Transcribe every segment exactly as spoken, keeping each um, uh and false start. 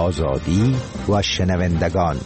آزادی و شنوندگان.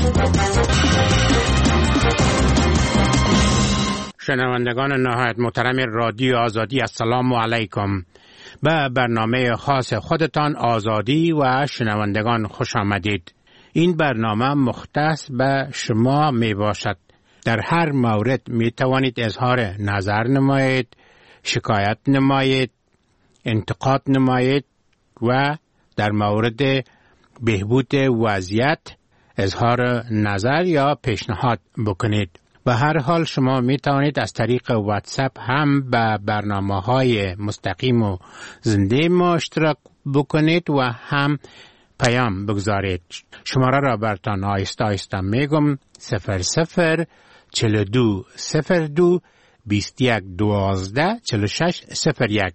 شنوندگان نهایت محترم رادیو آزادی، السلام علیکم. به برنامه خاص خودتان آزادی و شنوندگان خوش آمدید. این برنامه مختص به شما می باشد. در هر مورد می توانید اظهار نظر نمایید، شکایت نمایید، انتقاد نمایید و در مورد بهبود وضعیت اظهار نظر یا پیشنهاد بکنید. به هر حال شما می توانید از طریق واتساپ هم به برنامه‌های مستقیم و زنده ما اشتراک بکنید و هم پیام بگذارید. شماره را براتان آیسته آیسته میگم: صفر صفر چهل و دو صفر دو بیست یک دوازده چهل و شش صفر یک.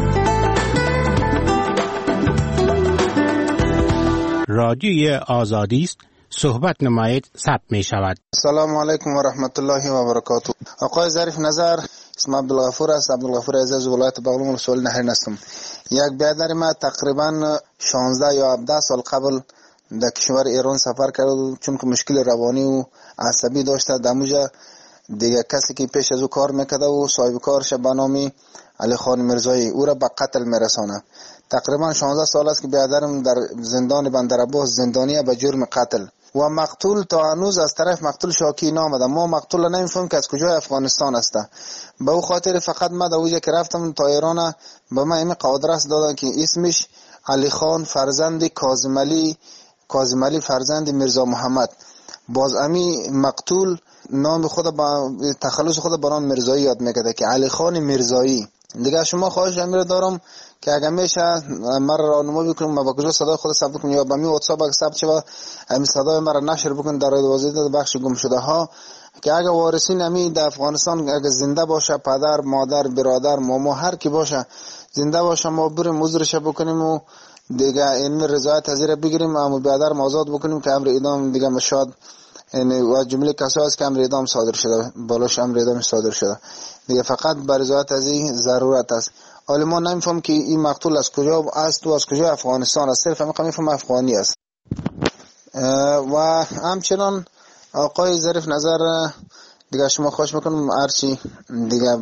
رادیوی آزادی است، صحبت نمایید، ثبت می شود. سلام علیکم و رحمت الله و برکاته. آقای ظریف نظر، اسم عبدالغفور است. عبدالغفور عزیز، ولایت بغلان، ولسوالی نهرین هستم. یک برادر ما تقریبا شانزده یا هفده سال قبل در کشور ایران سفر کرد، چون که مشکل روانی و عصبی داشته. دموجا دیگه کسی که پیش از او کار میکرده و صاحب کارش به نام علی خان میرزایی او را به قتل میرسانه. تقریبا شانزده سال است که برادرم در زندان بندرعباس زندانیه به جرم قتل و مقتول تا هنوز از طرف مقتول شاکی نامده. ما مقتول نمیفهم که از کجای افغانستان است. به او خاطر فقط ما در اوجه که رفتم تا ایران به ما این قادرست دادن که اسمش علی خان فرزند کاظم علی کاظم علی فرزند میرزا محمد. باز امی مقتول نام خود با تخلص خود به نام میرزایی یاد میکرده که علی خان میرزایی. دیگه شما خواهش امیر دارم که اگر میشه مرا راهنمایی بکنم ما با کجا صدای خود ثبت کنم یا با می واتساپ اگه ثبت شه همین صدای مرا نشر بکن در وزارت بخش گم شده ها، که اگه وارثین امی در افغانستان اگه زنده باشه، پدر مادر برادر ماما هر کی باشه زنده باشه، ما بریم عذرش بکنیم و دیگه این رضایت از زیر بگیریم، اما برادر آزاد بکنیم که امر اعدام دیگه مشاد یعنی و جمله کسایی است که امر اعدام صادر شده، بالاش امر اعدام صادر شده دیگه، فقط بر رضایت از این ضرورت است. حالا ما نمیفهم که این مقتول از کجا است و از کجا افغانستان است، صرف همین میفهم افغانی است. و همچنان آقای ظریف نظر دیگه شما خواهش میکنم هرچی دیگه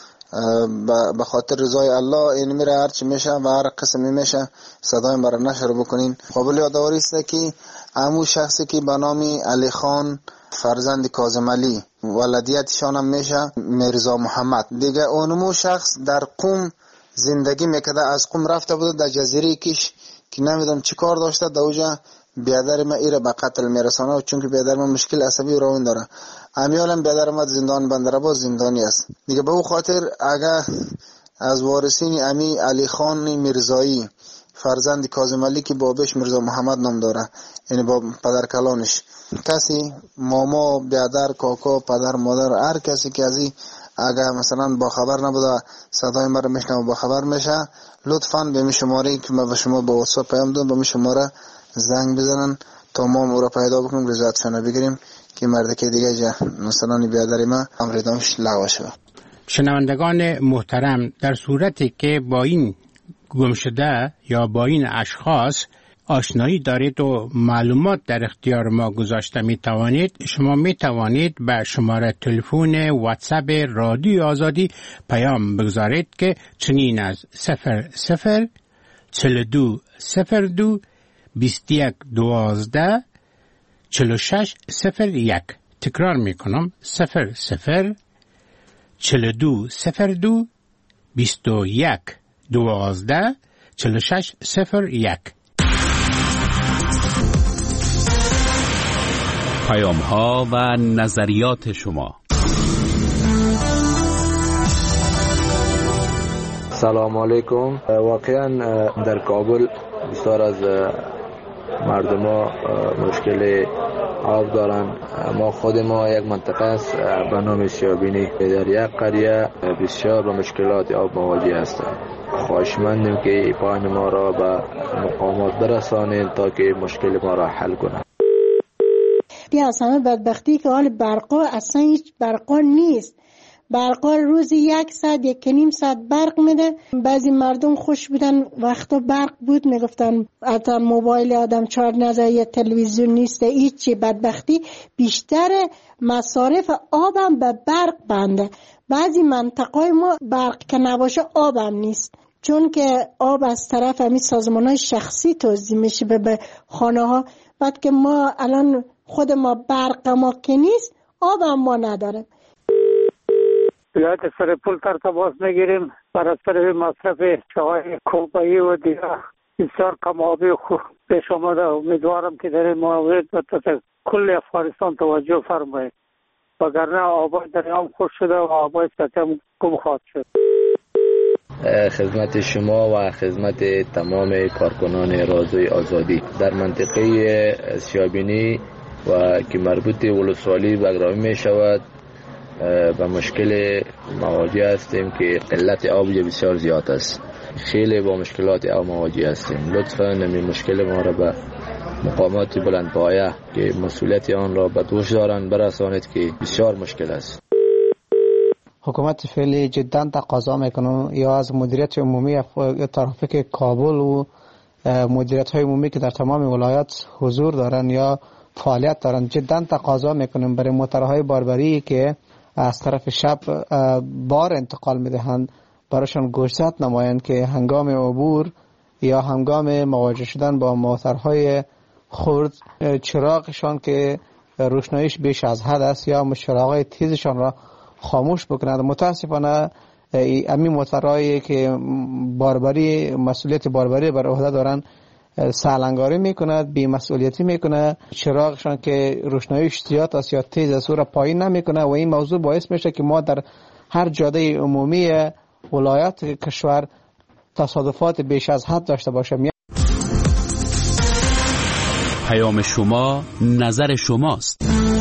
به خاطر رضای الله این میره هرچی میشه و هر قسمی میشه صدای مرا نشر بکنین. قابل یادآوری است که همون شخصی که به نام علی خان فرزند کاظم علی ولادیتشان هم میشه میرزا محمد، دیگه اونمو شخص در قم زندگی میکرده، از قم رفته بود در جزیره کش که نمیدونم چی کار داشته، در اوجا بیادر ما ایره به قتل میرسانه، چون که بیادر ما مشکل عصبی و روان داره. امیالم بیادر ما زندان بندرعباس زندانی است دیگه. به او خاطر اگر از وارثین امی علی خان میرزایی فرزند کاظم علی که بابش میرزا محمد نام داره، یعنی با پدر کلانش کسی ماما بیادر کاکا پدر مادر هر کسی که از این اگر مثلا با خبر نبوده صدای ما رو میشنه و با خبر میشه، لطفاً به می شماره که ما به شما با واتساپ پیام دادم به می شماره زنگ بزنن تا ما او را پیدا بکنیم، رضایتشان بگیریم که مرد که دیگه جا مثلا بیادر ما امر اعدامش لغو شده. شنوندگان محترم، در صورتی که با این گم شده یا با این اشخاص آشنایی دارید و معلومات در اختیار ما گذاشته می توانید، شما می توانید به شماره تلفن واتساپ رادیو آزادی پیام بگذارید که چنین از صفر صفر چهل و دو صفر دو بیست یک دوازده چهل و شش صفر یک. تکرار می کنم: صفر صفر چهل و دو صفر دو بیست یک دوازده چهل و شش صفر یک. پیام ها و نظریات شما. سلام علیکم. واقعا در کابل بسیار از مردم ها مشکل آب دارن. ما خود ما یک منطقه است به نام سیابینی، در یک قریه بسیار با مشکلات آب مواجه هستند. خواهشمندیم که پایان ما را به مقامات برسانید تا که مشکل ما را حل کنند. بیا اصلا بدبختی که حال برقا اصلا هیچ برقا نیست برقا روزی یک ساعت یک نیم ساعت برق میده. بعضی مردم خوش بودن وقتا برق بود میگفتن حتی موبایل آدم چارج نزد یا تلویزیون نیست هیچی. بدبختی بیشتر مصارف آبم به برق بنده. بعضی منطقه ما برق که نباشه آبم نیست، چون که آب از طرف همین سازمان‌های شخصی توزیع میشه به خانه ها. بعد که ما الان خود ما برق ما که نیست، آب هم ما نداریم. یاد سر پول تر تماس میگیریم برای سر مصرف چای کلبایی و دیگه بسیار کم آبی خوب پیش آمده. امیدوارم که در این مورد به کل افغانستان توجه فرمایید، وگرنه آبای دریام خوش شده و آبای سطح هم گم خواهد شد. خدمت شما و خدمت تمام کارکنان رادیوی آزادی در منطقه سیابینی و که مربوط ولسوالی بگرامی می شود به مشکل مواجه هستیم که قلت آب بسیار زیاد است. خیلی با مشکلات آب مواجه هستیم. لطفاً این مشکل ما را به مقامات بلندپایه که مسئولیت آن را به دوش دارند برسانید که بسیار مشکل است. حکومت فعلی جدا تقاضا میکنه یا از مدیریت عمومی ترافیک کابل و مدیریت های عمومی که در تمام ولایات حضور دارن یا فعالیت دارن، جدا تقاضا میکنیم برای موترهای باربری که از طرف شب بار انتقال میدهند براشون گوشزد نمایند که هنگام عبور یا هنگام مواجه شدن با موترهای خرد چراغشان که روشناییش بیش از حد است یا چراغهای تیزشان را خاموش بکنند. متاسفانه امی موترهایی که باربری مسئولیت باربری بر عهده دارن سالنگاری میکند، بی مسئولیتی میکنه، چراغشان که روشناییش زیاد است یا تیز است او را پایین نمیکنه و این موضوع باعث میشه که ما در هر جاده عمومی ولایت کشور تصادفات بیش از حد داشته باشیم. پیام شما نظر شماست.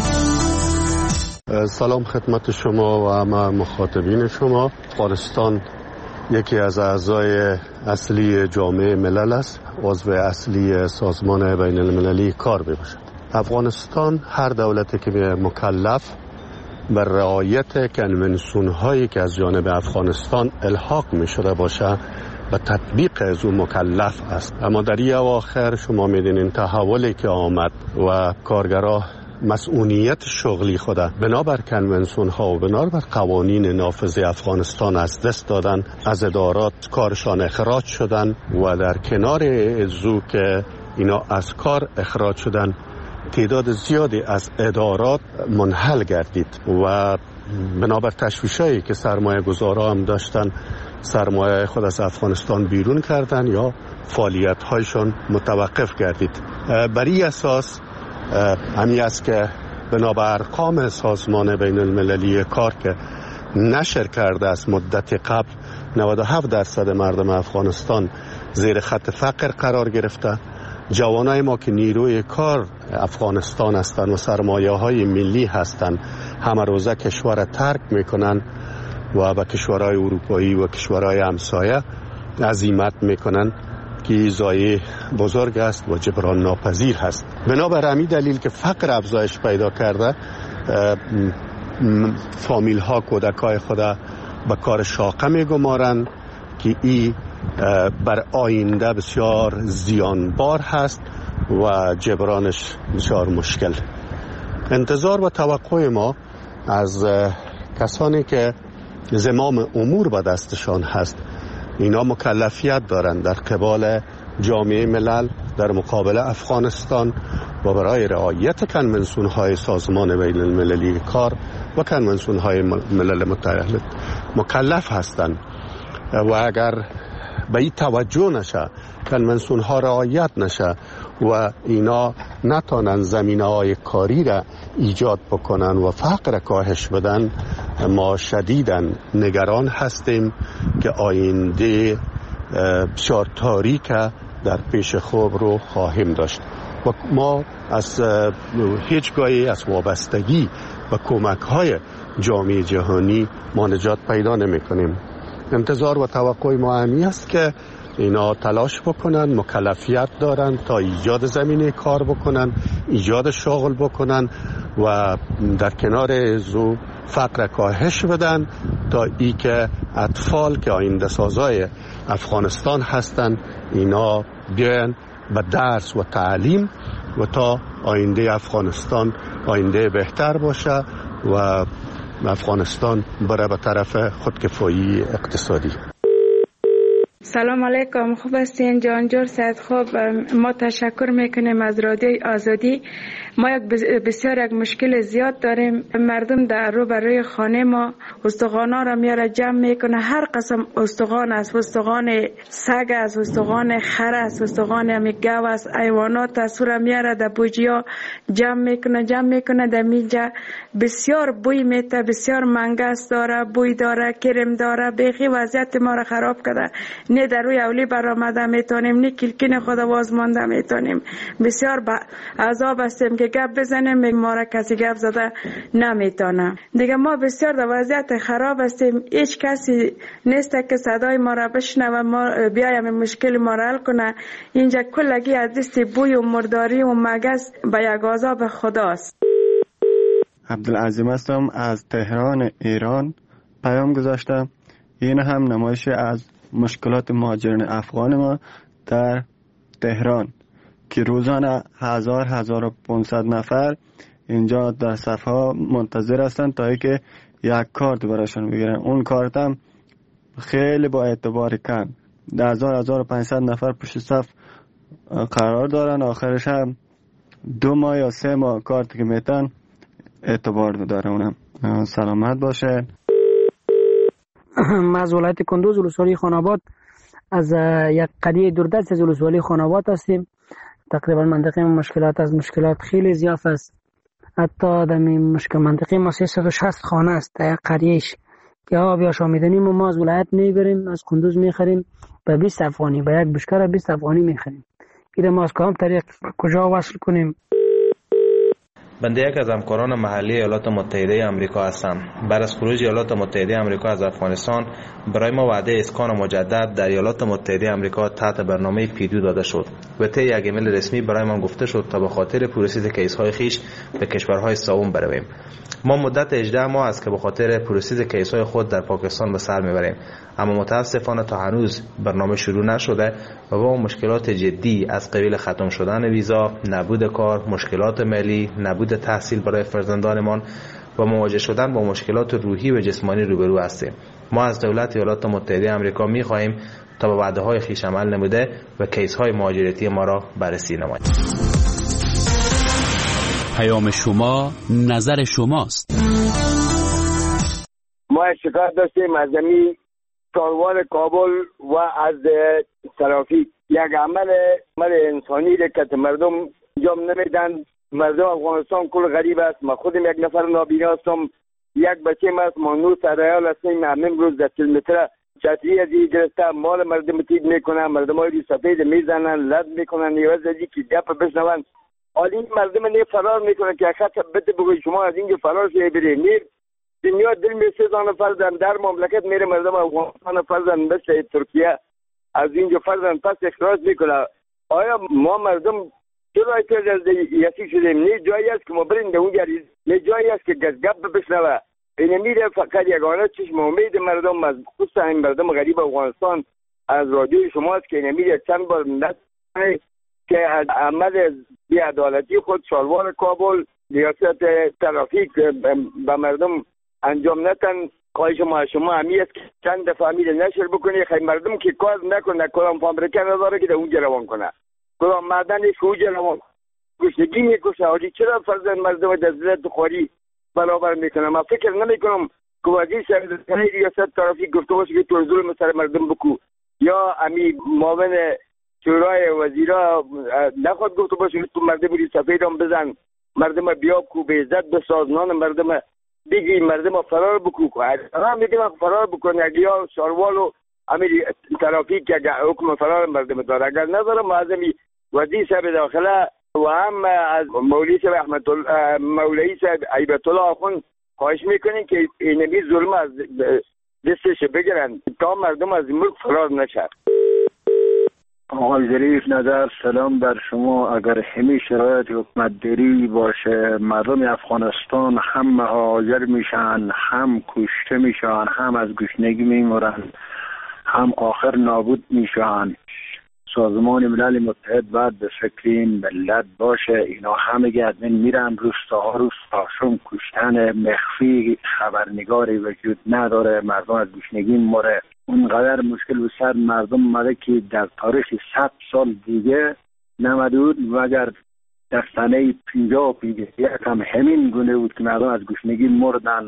سلام خدمت شما و همه مخاطبین شما. افغانستان یکی از اعضای اصلی جامعه ملل است، عضو اصلی سازمان بین المللی کار میباشد. افغانستان هر دولتی که مکلف بر رعایت کنونسیون هایی که از جانب افغانستان الحاق می شده باشه و تطبیق از اون مکلف است. اما در این اواخر شما میدونین تحولی که آمد و کارگرها مسئولیت شغلی خود بنابر کنونسیون ها و بنابر قوانین نافذ افغانستان از دست دادن، از ادارات کارشان اخراج شدن و در کنار ازو که اینا از کار اخراج شدن تعداد زیادی از ادارات منحل گردید و بنابر تشویشایی که سرمایه گذارا هم داشتن سرمایه خود از افغانستان بیرون کردن یا فعالیت هایشان متوقف گردید. بر این اساس همی است که بنابر ارقام سازمان بین المللی کار که نشر کرده است مدت قبل نود و هفت درصد مردم افغانستان زیر خط فقر قرار گرفته. جوانای ما که نیروی کار افغانستان هستند و سرمایه های ملی هستند همه روزه کشور ترک میکنن و به کشورهای اروپایی و کشورهای همسایه عزیمت میکنن که ضایعه بزرگ است و جبران ناپذیر هست. بنابر همین دلیل که فقر افزایش پیدا کرده، فامیل ها کودکای خود به کار شاقه میگمارند که این بر آینده بسیار زیانبار هست و جبرانش بسیار مشکل. انتظار و توقع ما از کسانی که زمام امور به دستشان هست، اینا مکلفیت دارند در قبال جامعه ملل در مقابل افغانستان و برای رعایت کنونسیون های سازمان بین المللی کار و کنونسیون های ملل متحد مکلف هستند و اگر به این توجه نشه، کنونسیون ها رعایت نشه و اینا نتانن زمینه های کاری را ایجاد بکنن و فقر کاهش بدن، ما شدیداً نگران هستیم که آینده بسیار تاریک در پیش خوب رو خواهیم داشت و ما از هیچگاهی از وابستگی و کمک های جامعه جهانی ما نجات پیدا نمی کنیم. انتظار و توقع ما همی است که اینا تلاش بکنن، مکلفیت دارن تا ایجاد زمینه کار بکنن، ایجاد شغل بکنن و در کنار زو فقر کاهش بدن تا ای که اطفال که آینده سازای افغانستان هستند اینا بیان به درس و تعلیم و تا آینده افغانستان آینده بهتر باشه و افغانستان بره به طرف خودکفایی اقتصادی. سلام علیکم، خوب هستین جانجور سید؟ خوب، ما تشکر میکنیم از رادیوی آزادی. ما یک بسیار یک مشکل زیاد داریم. مردم در رو برای خانه ما استخوانا را میاره جمع میکنه، هر قسم استخوان است، استخوان سگ است، استخوان خر است، استخوان همی گاو است، حیوانات است، را میاره در بوجیا جمع میکنه جمع میکنه در میجا. بسیار بوی میته، بسیار منگس داره، بوی داره، کرم داره، بیخی وضعیت ما را خراب کرده. نه در روی اولی برآمده میتونیم، نه کلکین خود واز مانده میتونیم. بسیار با عذاب هستیم که گپ بزنیم، ما را کسی گپ زده نمیتونه. دیگه ما بسیار در وضعیت خراب هستیم، هیچ کسی نیست که صدای ما را بشنوه، ما بیایم مشکل ما را حل کنه. اینجا کلگی از دست بوی و مرداری و مگس به یک عذاب خداست. عبدالعظیم هستم از تهران ایران. پیام گذاشتم. این هم نمایش از مشکلات مهاجرین افغان ما در تهران که روزانه هزار هزار و پانصد نفر اینجا در صفها منتظر هستند تا اینکه یک کارت براشون بگیرن. اون کارت هم خیلی با اعتبار کم، در هزار هزار و پانصد نفر پشت صف قرار دارن. آخرش هم دو ماه یا سه ماه کارت که میتن اعتبار داره. اونم سلامت باشه. ما از ولایت کندوز ولسوالی خاناباد از یک قریه دوردست از ولسوالی خاناباد هستیم. تقریبا منطقه مشکلات از مشکلات خیلی زیاد است. حتی در مشکل منطقه ما سیصد و شصت خانه است در یک قریهش که آب یا شامیدنی ما از ولایت میبریم، از کندوز میخریم به بیست افغانی، به یک بشکر بیست افغانی میخریم. این ما از کدام طریق کجا وصل کنیم؟ بنده یک از همکاران محلی ایالات متحده آمریکا هستم. بعد از خروج ایالات متحده آمریکا از افغانستان برای ما وعده اسکان مجدد در ایالات متحده آمریکا تحت برنامه پیدو داده شد. و طی یک ایمیل رسمی برای من گفته شد تا به خاطر پروسس کیس‌های خیش به کشورهای سوم برویم. ما مدت هجده ماه است که به خاطر پروسس کیس‌های خود در پاکستان به سر میبریم، اما متاسفانه تا هنوز برنامه شروع نشده و با مشکلات جدی از قبیل ختم شدن ویزا، نبود کار، مشکلات مالی، نبود تحصیل برای فرزندانمان و مواجه شدن با مشکلات روحی و جسمانی روبرو هستیم. ما از دولت ایالات متحده آمریکا می‌خواهیم تا به وعده‌های خویش عمل نموده و کیس‌های مهاجرتی ما را بررسی نماید. پیام شما نظر شماست. ما شکایت داشتیم از زمین کاروان کابل و از ترافیک. یک عمل عمل انسانی را که مردم انجام نمیدن. مردم افغانستان کل غریب است. ما خودم یک نفر نابینا هستم، یک بچه ما است، ما نو سرایال هستیم. همین روز در کیلومتر چتری از این گرفته مال مردم تیگ میکنن، مردم های سفید میزنن، لد میکنن، نیاز از این که گپ بشنون. حالا این مردم نی فرار میکنن که خط بده بگوی شما از اینجا فرار شده برید. نیر دنیا دل می سوزانه فرزن در مملکت میره مردم افغانستان فرزن مثل ترکیه از اینجا فرزن پس اخراج میکنه. آیا ما مردم چرا که یکی شدیم؟ نه جایی است که ما بریم در اونجا، نه جایی است که گپ بشنوه. این میره فقط یگانه چشم امید مردم از خصوصا این مردم غریب افغانستان از رادیوی شماست که این میره چند بار نت که از عمل بی‌عدالتی خود شالوار کابل ریاست ترافیک به مردم انجام نتن. خواهش ما شما همی است که چند دفعه میره نشر بکنی خیلی مردم که کار نکنه، کدام فابریکه نداره که در اونجا روان کنه، کدام معدنش اونجا روان گشنگی میکشه. حالی چرا فرزند مردم در ذلت خواری برابر میکنه؟ من فکر نمیکنم که وزیر سرزنی ریاست ترافیک گفته باشه که تو ظلم سر مردم بکو، یا امی معاون شورای وزیرا نخواد گفته باشه که تو مردم ری سفید هم بزن، مردم بیاب کو به عزت بساز، نان مردم بگی، مردم فرار بکو. هم میگم فرار بکنه یا شاروالو امیر ترافیک که حکم فرار مردم داره. اگر نداره معظمی وزیر صاحب داخله و هم از مولوی صاحب احمد الله مولوی صاحب عیبت الله آخوند خواهش میکنین که اینمی ظلم از دستش بگیرن تا مردم از ملک فرار نشه. آقای ظریف نظر، سلام بر شما. اگر همین شرایط حکومتداری باشه مردم افغانستان هم مهاجر میشن، هم کشته میشن، هم از گشنگی میمرن، هم آخر نابود میشن. سازمان ملل متحد باید به فکر این ملت باشه. اینا همه گردن میرن روستاها روستاشون کشتن مخفی، خبرنگاری وجود نداره، مردم از گشنگی مره. اونقدر مشکل به سر مردم مده که در تاریخ صد سال دیگه نمده بود و اگر در سنه پینجاه و پینجاه یک هم همین گونه بود که مردم از گشنگی مردن.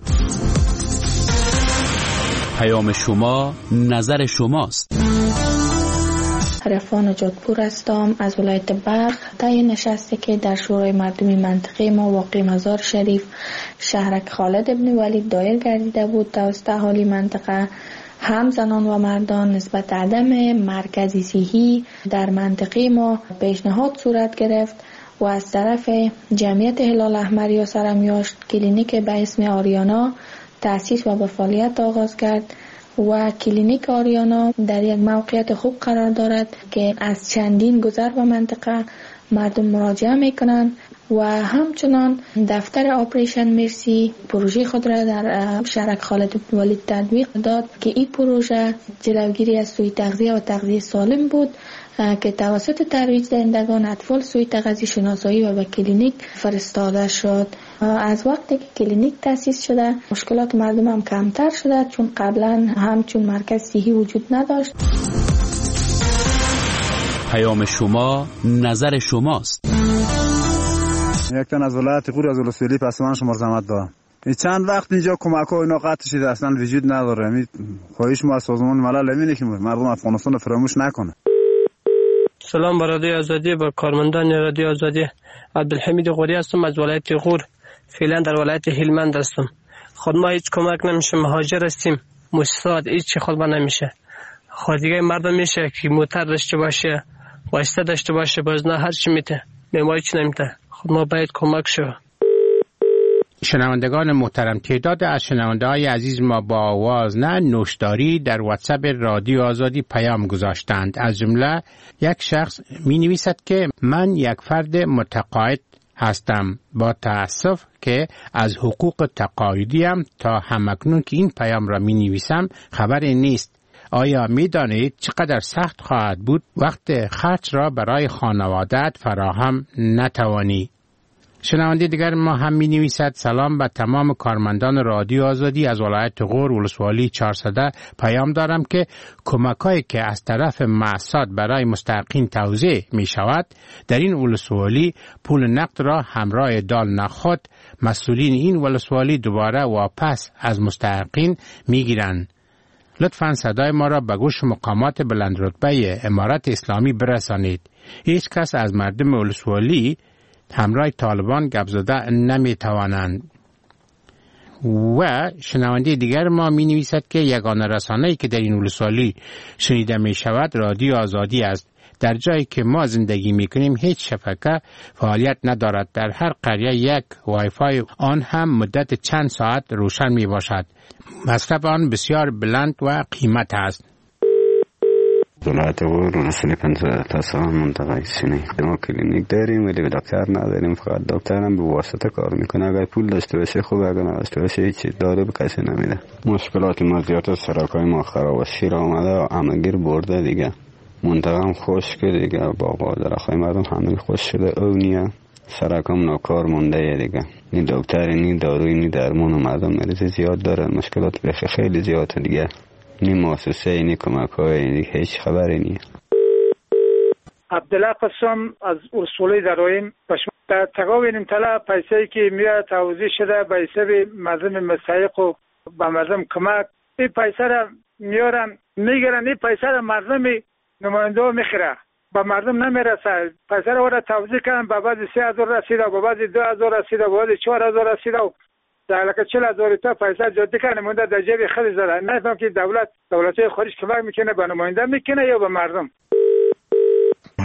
پیام شما نظر شماست. عرفان جادپور هستم از ولایت بلخ. طی نشستی که در شورای مردمی منطقه ما واقع مزار شریف شهرک خالد ابن ولید دایر گردیده بود توسط اهالی منطقه، هم زنان و مردان نسبت عدم مرکزی صحی در منطقه ما پیشنهاد صورت گرفت و از طرف جمعیت هلال احمر یا سرمیاشت کلینیک به اسم آریانا تأسیس و به فعالیت آغاز کرد و کلینیک آریانا در یک موقعیت خوب قرار دارد که از چندین گذر و منطقه مردم مراجعه میکنند و همچنان دفتر آپریشن مرسی پروژه خود را در شهرک خالد بن ولید تطبیق داد که این پروژه جلوگیری از سوء تغذیه و تغذیه سالم بود که توسط ترویج دهندگان اطفال سوء تغذیه شناسایی و به کلینیک فرستاده شد. از وقتی که کلینیک تأسیس شده مشکلات مردم هم کمتر شده، چون قبلا همچون مرکز صحی وجود نداشت. پیام شما نظر شماست. یک تن از ولایت غور از ولسوالی پسمان شما زحمت دارم. چند وقت اینجا کمک ها اینا قطع شده، اصلا وجود نداره. می خواهش ما از سازمان ملل اینه که مردم افغانستان رو فراموش نکنه. سلام بر رادیو آزادی، با کارمندان رادیو آزادی. عبدالحمید غوری هستم از ولایت غور. فعلا در ولایت هلمند هستم. خود ما هیچ کمک نمیشه، مهاجر هستیم. مستعد هیچ خود ما نمیشه. خود دیگه مردم میشه که موتر داشته باشه، واسطه داشته باشه، باز نه هر چی میته. ما هیچ نمیته. خود ما باید کمک شو. شنوندگان محترم، تعداد از شنونده های عزیز ما با آواز نه نوشداری در واتساپ رادیو آزادی پیام گذاشتند. از جمله یک شخص می نویسد که من یک فرد متقاعد هستم، با تأسف که از حقوق تقاعدیم تا همکنون که این پیام را می نویسم خبری نیست. آیا می دانید چقدر سخت خواهد بود وقت خرج را برای خانواده‌ات فراهم نتوانی؟ شنونده دیگر ما هم می نویسد سلام به تمام کارمندان رادیو آزادی از ولایت غور ولسوالی چهارصده. پیام دارم که کمک‌هایی که از طرف مؤسسات برای مستحقین توزیع می شود در این ولسوالی پول نقد را همراه دال نخود مسئولین این ولسوالی دوباره واپس از مستحقین می گیرند. لطفاً صدای ما را به گوش مقامات بلندرتبه امارت اسلامی برسانید. هیچ کس از مردم ولسوالی همراه طالبان گپ زده نمی توانند. و شنونده دیگر ما می نویسد که یگانه رسانه‌ای که در این ولسوالی شنیده می شود رادیو آزادی است. در جایی که ما زندگی می کنیم هیچ شبکه فعالیت ندارد. در هر قریه یک وای فای، آن هم مدت چند ساعت روشن می باشد. مصرف آن بسیار بلند و قیمت است. ولایت غور ولسوالی پنجاه تا سال منطقه سینی. ما کلینیک داریم ولی دکتر نداریم، فقط دکتر هم به واسطه کار میکنه. اگر پول داشته باشه خوبه، اگر نداشته باشه هیچ داره به کسی نمیده. مشکلات ما زیاد است، سرکای ما خراب است، شیر آمده همگیر برده دیگه. منطقه هم خشک دیگه، باغ و درختای مردم همه خشک شده، او نیه. سرکام ناکار مونده دیگه. این دکتر نی داروی نی درمان و مردم مریض زیاد داره، مشکلات بخی خیلی زیاده دیگه. نی مؤسسه نی کمک های نی هیچ خبری نی. عبدالله قسم از اصولی درایم در تقاوین امتلا پیسایی که میاد توضیح شده به حساب مردم مستحق و به مردم کمک، این پیسه را میارن میگیرن، این پیسه را مردم نماینده ها میخیره، به مردم نمیرسه. پیسه را وارد توضیح کردن، به بعضی سه هزار رسیده، به بعضی دو هزار رسیده، به بعضی چهار هزار رسیده و در لکه چل هزار تا پیسه جاده کنه مونده در جیب خیلی زده. نفهم که دولت دولت‌های خارج کمک میکنه به نماینده میکنه یا به مردم.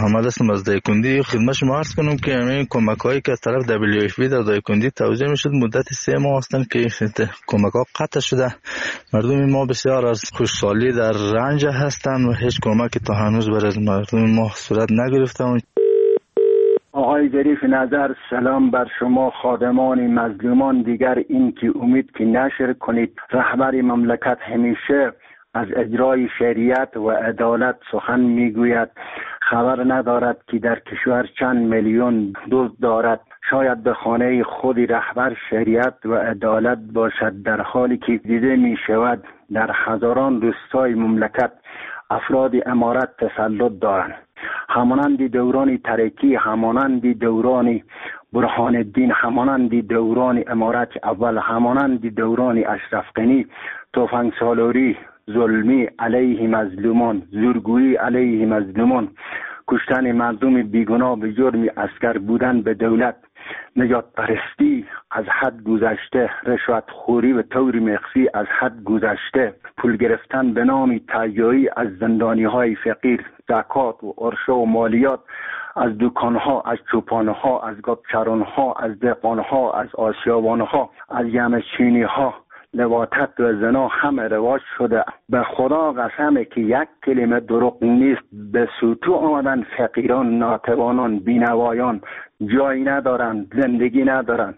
محمد هستم از دایکندی. خدمت شما عرض کنم که همین کمک هایی که از طرف دبلیو اف پی در دایکندی توزیع میشد مدت سه ماه هستند که کمک ها قطع شده. مردم ما بسیار از خوشحالی در رنج هستند و هیچ کمکی تا هنوز برای مردم ما صورت نگرفته. آقای ظریف نظر، سلام بر شما خادمان مظلومان. دیگر این که امید که نشر کنید. رهبر مملکت همیشه از اجرای شریعت و عدالت سخن میگوید. خبر ندارد که در کشور چند میلیون دزد دارد. شاید به خانه خود رهبر شریعت و عدالت باشد، در حالی که دیده می شود در هزاران روستای مملکت افراد امارت تسلط دارند. همانند دوران ترکی، همانند دوران برهان الدین، همانند دوران امارت اول، همانند دوران اشرف غنی، تفنگ سالاری، ظلمی علیه مظلومان، زورگویی علیه مظلومان، کشتن مردم بیگناه به جرم اسکر بودن به دولت، نجات پرستی از حد گذشته، رشوت خوری و طور مخفی از حد گذشته، پول گرفتن به نام تهیایی از زندانی های فقیر، زکات و عرشه و مالیات از دکان ها، از چوپان ها، از گابچران ها، از دهقان ها، از آسیابان ها، از یمچینی ها، لواطت و زنا همه رواج شده. به خدا قسمه که یک کلمه دروغ نیست. به سوتو آمدن فقیران، ناتوانان، بینوایان، جایی ندارن، زندگی ندارن.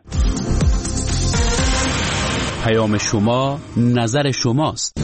پیام شما نظر شماست.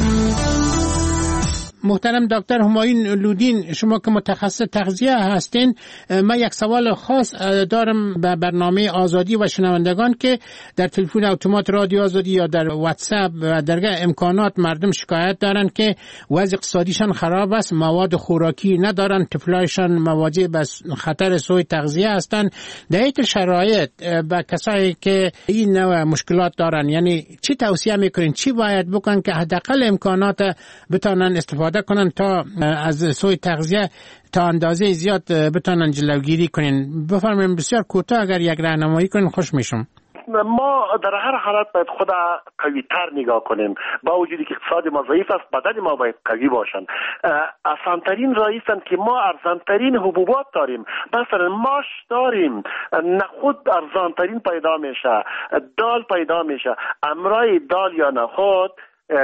محترم دکتر همایون لودین، شما که متخصص تغذیه هستین، من یک سوال خاص دارم به برنامه آزادی و شنوندگان که در تلفن اتومات رادیو آزادی یا در واتساپ و درگاه امکانات مردم شکایت دارن که وضع اقتصادیشان خراب است، مواد خوراکی ندارن، طفلایشان مواجه به خطر سوء تغذیه هستند. در این شرایط به کسایی که این نوع مشکلات دارن، یعنی چی توصیه میکنین، چی باید بکنن که حداقل امکانات بتونن استفاده کنن تا از سوء تغذیه تا اندازه زیاد بتونن جلوگیری کنین؟ بفرمایید بسیار کوتاه اگر یک راهنمایی کنین خوش میشم. ما در هر حالت باید خود قوی تر نگاه کنیم. با وجودی که اقتصاد ما ضعیف است، بدن ما باید قوی باشن. آسانترین رایستن که ما ارزانترین حبوبات داریم. مثلا ماش داریم، نخود ارزانترین پیدا میشه، دال پیدا میشه. امرای دال یا نخود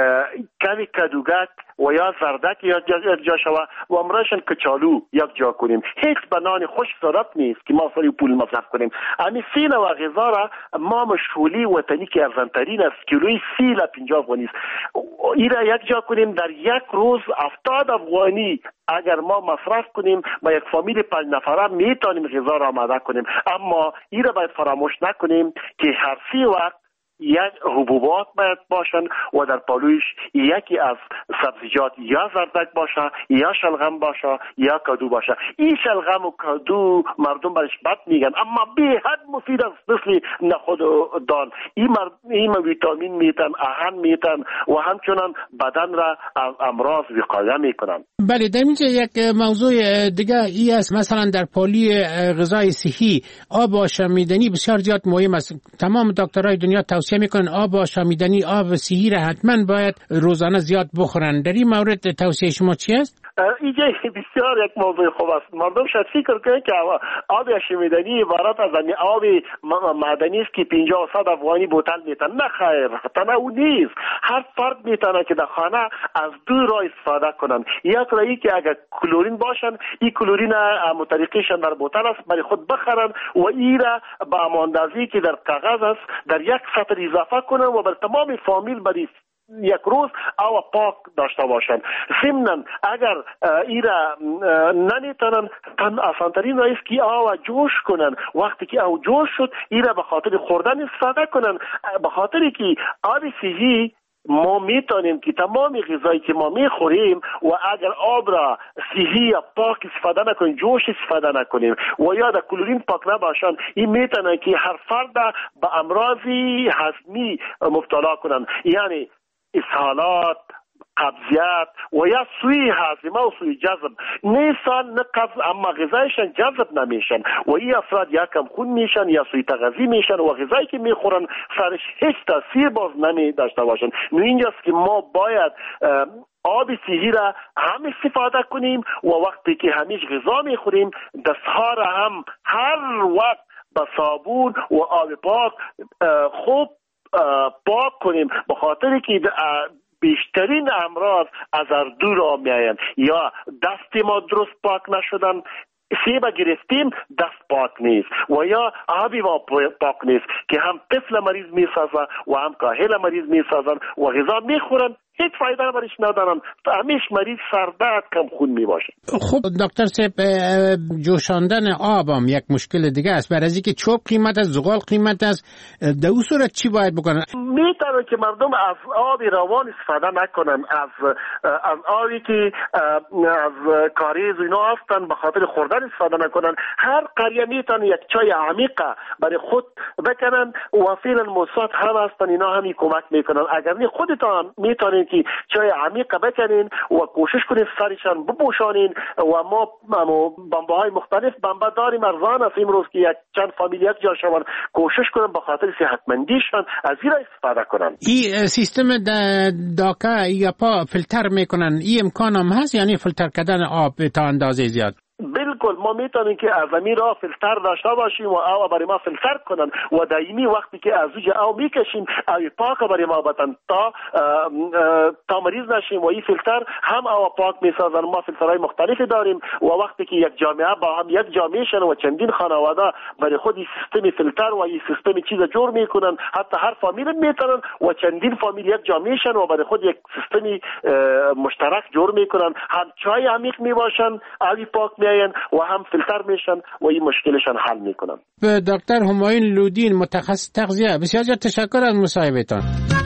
کمی کدوگک و یا زردک یک جا شوه و امرایشان کچالو یک جا کنیم. هیچ بنان خوش ضرورت نیست که ما سری پول مصرف کنیم. امی سی نوع غذا را ما مشغولی وطنی که ارزانترین است، کیلوی سی لا پنجاه افغانی است، این را یک جا کنیم. در یک روز هفتاد افغانی اگر ما مصرف کنیم با یک فامیل پنج نفره میتونیم غذا را آماده کنیم. اما این را باید فراموش نکنیم که هر سی وقت یک حبوبات باید باشن و در پالویش یکی از سبزیجات یا زردک باشه یا شلغم باشه یا کدو باشه. این شلغم و کدو مردم برش بد میگن اما به حد مفید است، مثل نخود و دال. این مرد این ویتامین میتن، اهن میتن و همچنان بدن را از امراض وقایه میکنن. بله، در اینجا یک موضوع دیگه ای است، مثلا در پالی غذای صحی آب آشامیدنی بسیار زیاد مهم است. تمام دکترای دنیا توصیه میکنن آب آشامیدنی، آب صحی را حتما باید روزانه زیاد بخورن. در این مورد توصیه شما چی است؟ اینجا بسیار یک موضوع خوب است. مردم شاید فکر کنند که آب آشامیدنی عبارت از آب معدنی است که پنجاه و صد افغانی بوتل میتن. نه خیر، تنها نیست. هر فرد میتونه که در خانه از دو راه استفاده کنن. یک راهی که اگر کلورین باشن، این کلورین متریقیشان در بوتل است برای خود بخرن و این را با اماندازی که در کاغذ است در یک سطر اضافه کنن و بر تمام فامیل برای یک روز او پاک داشته باشند. ضمناً اگر ایرا نمیتونن، تن آسانترین رایست که او جوش کنن. وقتی که او جوش شد ایرا به خاطر خوردن استفاده کنن، به خاطر که آب صحی ما میتونیم که تمام غذایی که ما میخوریم و اگر آب را صحی یا پاک استفاده نکنیم، جوش استفاده نکنیم و یا در کلورین پاک نباشن، این میتونه که هر فرد به امراضی هضمی مبتلا کنن، یعنی اسهالات، قبضیت و یا سوی هاضمه و سوی جذب نیستن، نه قبض اما غذایشان جذب نمیشن و این افراد یا کم خون میشن یا سوی تغذیه میشن و غذایی که میخورن سرش هیچ تاثیر باز نمی داشته باشن. نو اینجاست که ما باید آب صحی را هم استفاده کنیم و وقتی که همیش غذا میخوریم دستها را هم هر وقت با صابون و آب پاک خوب پاک کنیم، به خاطر که بیشترین امراض از دور آمیاین. یا دست ما درست پاک نشدن، سیب گرفتیم دست پاک نیست و یا آبی ما پاک نیست که هم طفل مریض میسازن و هم کاهل مریض میسازن و غذا میخورن هیچ فایده برش ندارن، همیش مریض سردرد کم خون می باشه. خب دکتر صاحب، جوشاندن آب هم یک مشکل دیگه است. برای اینکه چوب قیمت است، زغال قیمت است، در اون صورت چی باید بکنن؟ میتونه که مردم از آب روان استفاده نکنن، از از آبی که از کاریز اینا هستن به خاطر خوردن استفاده نکنن. هر قریه میتونه یک چای عمیقه برای خود بکنن و فعلا موساد هم هستن، اینا همی کمک میکنن. اگر نه خودتان میتونین که چای عمیق بکنین و کوشش کنین سرشان بپوشانین و ما بمبه های مختلف بمبه داریم ارزان است امروز که یک چند فامیلیت جا شوند، کوشش کنن به خاطر صحتمندیشان از این را استفاده کنن. این سیستم داکا یا پا فیلتر میکنن، این امکان هم هست؟ یعنی فیلتر کردن آب تا اندازه زیاد؟ بالکل ما میتونیم که از امیر را فیلتر داشته باشیم و او برای ما فیلتر کنن و دائمی وقتی که از اوج او میکشیم او پاک برای ما بتن تا تا مریض نشیم و این فیلتر هم او پاک میسازن. ما فیلترهای مختلفی داریم و وقتی که یک جامعه با هم یک جامعه شن و چندین خانواده برای خود این سیستم فیلتر و این سیستم چیز جور میکنن، حتی هر فامیل میتونن و چندین فامیل یک جامعه شن و برای خود یک سیستم مشترک جور میکنن، هم چای عمیق میباشن او پاک و هم فیلتر میشن و این مشکلشان حل میکنن. به دکتر همایون لودین، متخصص تغذیه، بسیار زیاد تشکر از مصاحبهتان.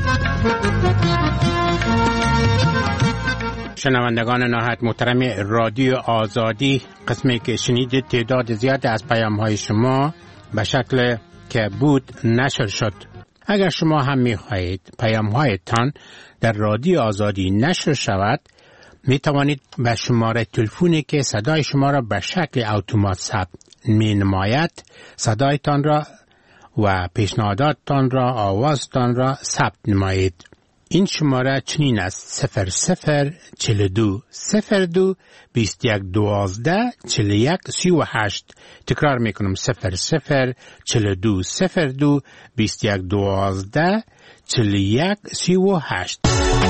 شنوندگان نهایت محترم رادیو آزادی، قسمی که شنیدید تعداد زیاد از پیام های شما به شکل که بود نشر شد. اگر شما هم میخواهید پیام هایتان در رادیو آزادی نشر شود، می توانید به شماره تلفنی که صدای شما را به شکل اتومات ثبت می نماید صدایتان را و پیشنهاداتتان را، آوازتان را ثبت نمایید. این شماره چنین است: صفر صفر چهل و دو صفر دو بیست یک دوازده چهل و یک سی و هشت. تکرار می کنم: صفر صفر چهل و دو صفر دو بیست یک دوازده چهل و یک سی و هشت.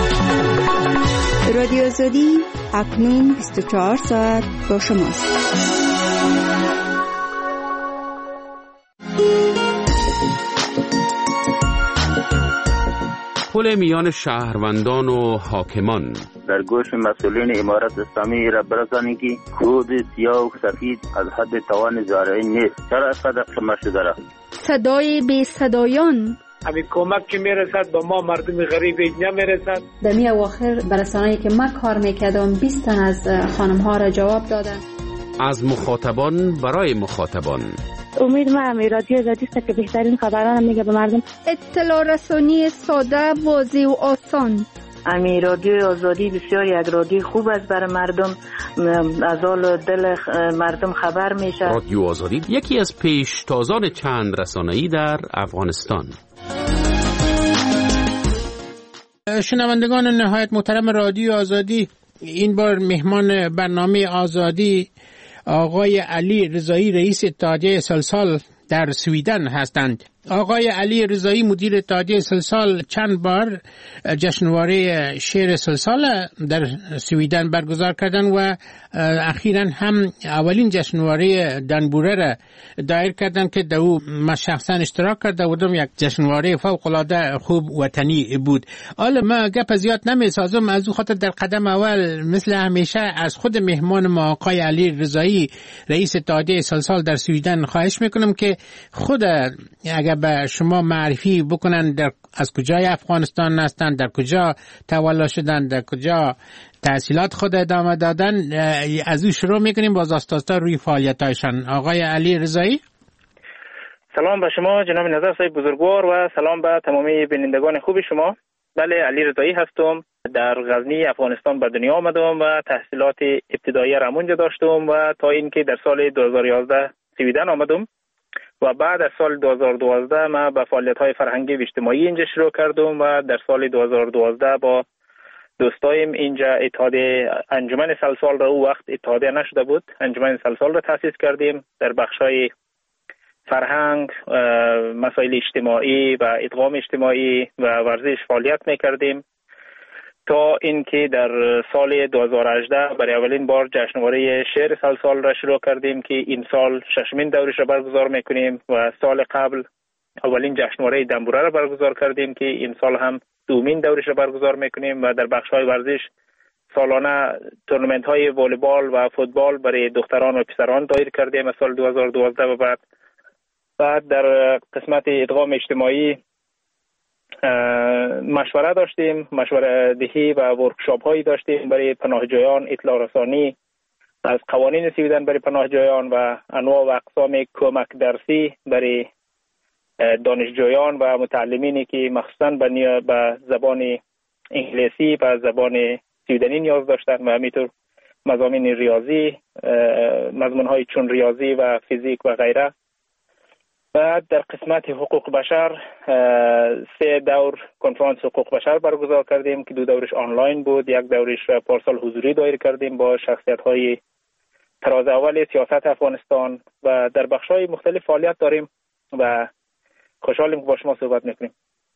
رادیو آزادی اکنون بیست و چهار ساعت با شماست. پل میان شهروندان و حاکمان. در گوش مسئولین امارت اسلامی را برسانید که کود سیاه و سفید از حد توان زارعین نیست. چرا اینقدر شما شده را؟ صدای بی صدایان. همین کمک که میرسد با ما مردم غریب نمیرسد. در می اواخر برسانه‌ای که من کار میکردم بیست تن از خانم ها را جواب دادن. از مخاطبان برای مخاطبان. امید ما امی رادیو آزادی است که بهترین خبران میگه به مردم. اطلاع رسانی ساده، واضح و آسان. امی رادیو آزادی بسیار یک رادیو خوب است برای مردم، از حال دل مردم خبر میشه. رادیو آزادی یکی از پیشتازان چند رسانه‌ای در افغانستان. شنوندگان نهایت محترم رادیو آزادی، این بار مهمان برنامه آزادی آقای علی رضایی، رئیس اتحادیه سلسال در سویدن هستند. آقای علی رضایی مدیر اتحادیه سلسال چند بار جشنواره شعر سلسال در سویدن برگزار کردن و اخیراً هم اولین جشنواره دنبوره را دایر کردن که در او من شخصا اشتراک کرده بودم. یک جشنواره فوق العاده خوب وطنی بود. حالا ما گپ زیاد نمیسازم، از او خاطر در قدم اول مثل همیشه از خود مهمان ما آقای علی رضایی، رئیس اتحادیه سلسال در سویدن، خواهش میکنم که خود اگر به شما معرفی بکنن در از کجای افغانستان هستند، در کجا تولد شدن، در کجا تحصیلات خود ادامه دادن، از او شروع میکنیم باز آستاستا روی فعالیتایشان. آقای علی رضایی. سلام به شما جناب نظر صاحب بزرگوار و سلام به تمامی بینندگان خوب شما. بله، علی رضایی هستم، در غزنی افغانستان به دنیا آمدم و تحصیلات ابتدایی را اونجا داشتم و تا اینکه در سال دو هزار و یازده سویدن آمدم و بعد از سال دو هزار و دوازده ما به فعالیت‌های فرهنگی و اجتماعی اینجا شروع کردم و در سال دو هزار و دوازده با دوستایم اینجا اتحادیه انجمن سلسال را او وقت اتحادیه نشده بود، انجمن سلسال را تأسیس کردیم. در بخش‌های فرهنگ، مسائل اجتماعی و ادغام اجتماعی و ورزش فعالیت می‌کردیم تا اینکه در سال دو هزار و هجده برای اولین بار جشنواره شعر سلسال را شروع کردیم که این سال ششمین دورش را برگزار می‌کنیم و سال قبل اولین جشنواره دنبوره را برگزار کردیم که این سال هم دومین دورش را برگزار میکنیم و در بخش‌های ورزش سالانه تورنمنت‌های والیبال و فوتبال برای دختران و پسران دایر کردیم از سال دو هزار و دوازده و بعد. بعد در قسمت ادغام اجتماعی مشوره داشتیم، مشوره دهی و ورکشاپ هایی داشتیم برای پناهجویان، اطلاع رسانی از قوانین سویدن برای پناهجویان و انواع و اقسام کمک درسی برای دانشجویان و متعلمینی که مخصوصاً به به زبان انگلیسی و زبان سویدنی نیاز داشتند و همینطور مضامین ریاضی، مضمون‌های چون ریاضی و فیزیک و غیره. بعد در قسمت حقوق بشر سه دور کنفرانس حقوق بشر برگزار کردیم که دو دورش آنلاین بود، یک دورش پارسال حضوری دایر کردیم با شخصیت‌های طراز اول سیاست افغانستان و در بخش‌های مختلف فعالیت داریم و خوشحالیم که با شما صحبت میکنیم.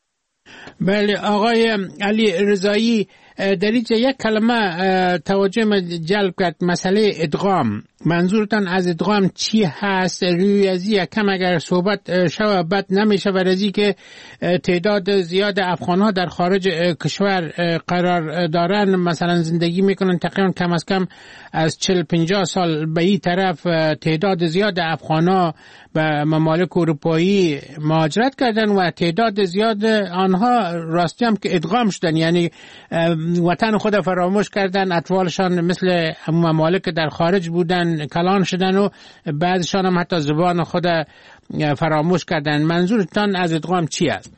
بله آقای علی رضایی، در اینجا یک کلمه توجه من جلب کرد، مسئله ادغام. منظورتان از ادغام چی هست؟ روی از یک کم اگر صحبت شوه بد نمیشه و رزی که تعداد زیاد افغان ها در خارج کشور قرار دارن، مثلا زندگی میکنن تقریبا کم از کم از چهل پنجاه سال به این طرف تعداد زیاد افغان ها به ممالک اروپایی مهاجرت کردن و تعداد زیاد آنها راستی هم که ادغام شدن، یعنی وطن خود فراموش کردن، اطفالشان مثل ممالک در خارج بودن کلان شدن و بعضشان هم حتی زبان خود فراموش کردن. منظورتان از ادغام چی است؟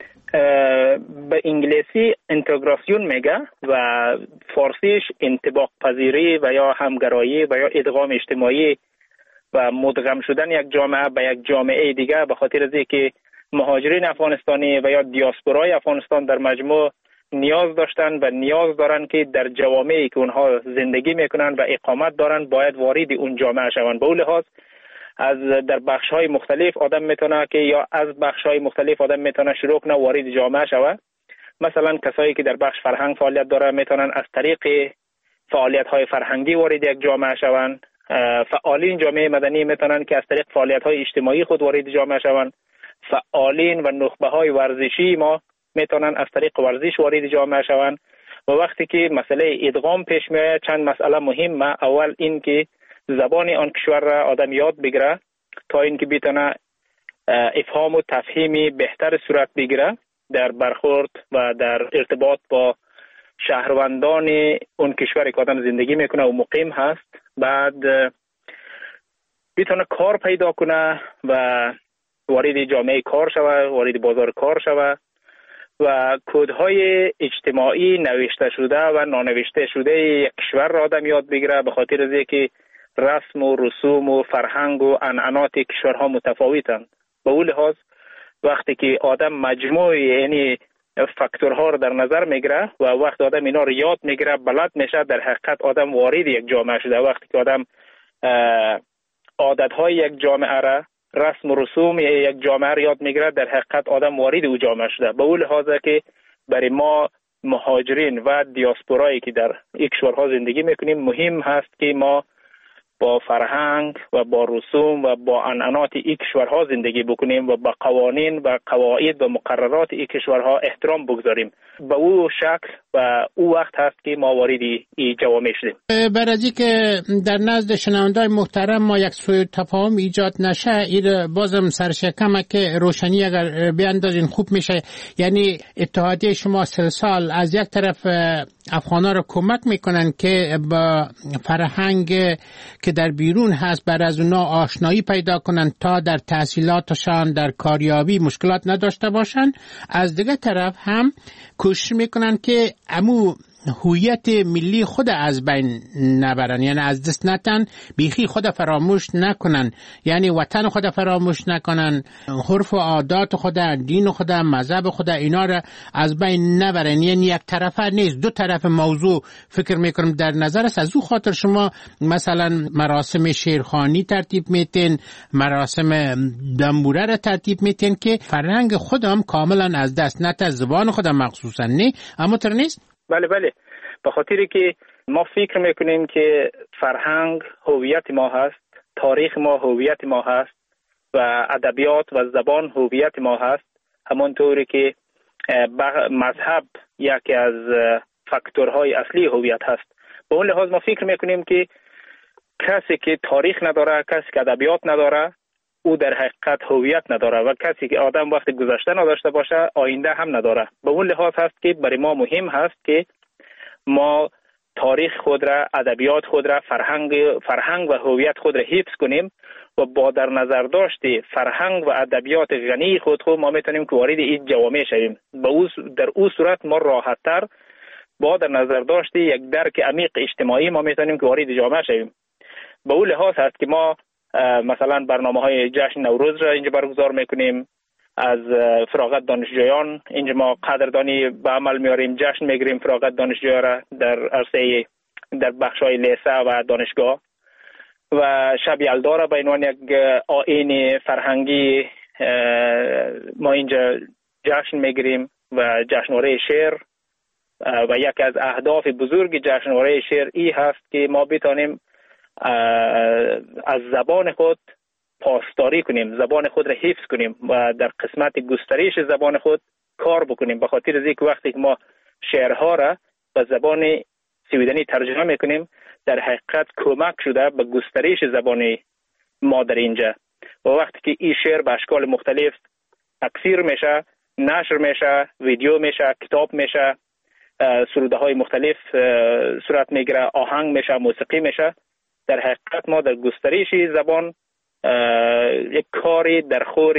به انگلیسی اینتگراسیون میگه و فارسیش انطباق پذیری و یا همگرایی و یا ادغام اجتماعی و مدغم شدن یک جامعه به یک جامعه دیگه، به خاطر از اینکه مهاجرین افغانستانی و یا دیاسپورای افغانستان در مجموع نیاز داشتن و نیاز دارن که در جوامعی که اونها زندگی میکنن و اقامت دارن باید وارد اون جامعه شوند. به اون لحاظ از در بخش‌های مختلف آدم میتونه که یا از بخش‌های مختلف آدم میتونه شروع کنه وارد جامعه شود. مثلا کسایی که در بخش فرهنگ فعالیت دارن میتونن از طریق فعالیت‌های فرهنگی وارد یک جامعه شوند. فعالین جامعه مدنی میتونن که از طریق فعالیت‌های اجتماعی خود وارد جامعه شوند. فعالین و نخبه‌های ورزشی ما میتونن از طریق ورزش وارد جامعه شوند. و وقتی که مسئله ادغام پیش میاد چند مسئله مهمه. اول این که زبان آن کشور را آدم یاد بگیره تا اینکه بتونه افهام و تفهیمی بهتر صورت بگیره در برخورد و در ارتباط با شهروندان اون کشوری که آدم زندگی میکنه و مقیم هست. بعد بتونه کار پیدا کنه و وارد جامعه کار شوه، وارد بازار کار شوه و کدهای اجتماعی نوشته شده و نانوشته شده یک کشور را آدم یاد بگیره، به خاطر از اینکه رسم و رسوم و فرهنگ و عنعنات کشورها متفاوتند. به اون لحاظ وقتی که آدم مجموع یعنی فاکتورها رو در نظر میگیره و وقتی آدم اینا رو یاد میگیره بلد میشه، در حقیقت آدم وارد یک جامعه شده. وقتی که آدم عادتهای یک جامعه را، رسم و رسوم یک جامعه را یاد میگیره، در حقیقت آدم وارد او جامعه شده. به اون لحاظ که برای ما مهاجرین و دیاسپورایی که در یک کشورها زندگی میکنیم مهم هست که ما با فرهنگ و با رسوم و با عنعنات این کشورها زندگی بکنیم و با قوانین و قواعد و مقررات این کشورها احترام بگذاریم. به او شکل و او وقت هست که ما وارد این جوامع شدیم. برای اینکه در نزد شنوندگان محترم ما یک سوء تفاهم ایجاد نشه، این بازم سرشکمه که روشنی اگر بیاندازین خوب میشه. یعنی اتحادیه شما سه سال از یک طرف افغانا رو کمک میکنن که با فرهنگ که در بیرون هست بر از اونا آشنایی پیدا کنن تا در تحصیلاتشان در کاریابی مشکلات نداشته باشن، از دیگه طرف هم کوشش میکنن که امو هویت ملی خود از بین نبرن، یعنی از دست نتن، بیخی خود فراموش نکنن، یعنی وطن خود فراموش نکنن، حرف و عادات خود، دین خود، مذهب خود، اینا را از بین نبرن. یعنی یک طرفه نیست، دو طرف موضوع فکر میکنم در نظر است. از او خاطر شما مثلا مراسم شیرخوانی ترتیب میتین، مراسم دنبوره را ترتیب میتین که فرهنگ خودم کاملا از دست نت، زبان خودم مخصوصا نه، اما تر نیست. بله بله، به خاطری که ما فکر میکنیم که فرهنگ هویت ما هست، تاریخ ما هویت ما هست و ادبیات و زبان هویت ما هست، همانطوری که مذهب یکی از فاکتورهای اصلی هویت هست. به اون لحاظ ما فکر میکنیم که کسی که تاریخ نداره، کسی که ادبیات نداره، او در حقیقت هویت نداره و کسی که آدم وقت گذشته نداشته باشه آینده هم نداره. به اون لحاظ هست که برای ما مهم هست که ما تاریخ خود را، ادبیات خود را، فرهنگ فرهنگ و هویت خود را حفظ کنیم و با در نظر داشت فرهنگ و ادبیات غنی خود خود ما میتونیم که وارد این جوامع شویم. به او در او صورت ما راحت‌تر با در نظر داشت یک درک عمیق اجتماعی ما میتونیم که وارد جامعه شویم. به اون لحاظ هست که ما مثلا برنامه‌های جشن نوروز را اینجا برگزار میکنیم، از فراغت دانشجویان اینجا ما قدردانی به عمل میاریم، جشن میگیریم فراغت دانشجویان را در عرصه در بخش‌های لیسه و دانشگاه، و شب یلدا را به عنوان یک آیین فرهنگی ما اینجا جشن میگیریم و جشنواره شعر، و یک از اهداف بزرگ جشنواره شعر ای هست که ما بتانیم از زبان خود پاسداری کنیم، زبان خود را حفظ کنیم و در قسمت گسترش زبان خود کار بکنیم. به خاطر از اینکه وقتی که ما شعرها را به زبان سویدنی ترجمه میکنیم در حقیقت کمک شده به گسترش زبان ما در اینجا، و وقتی که این شعر به اشکال مختلف تکثیر میشه، نشر میشه، ویدیو میشه، کتاب میشه، سروده های مختلف صورت میگیره، آهنگ میشه، موسیقی میشه، در حقیقت ما در گسترش زبان یک کاری در خور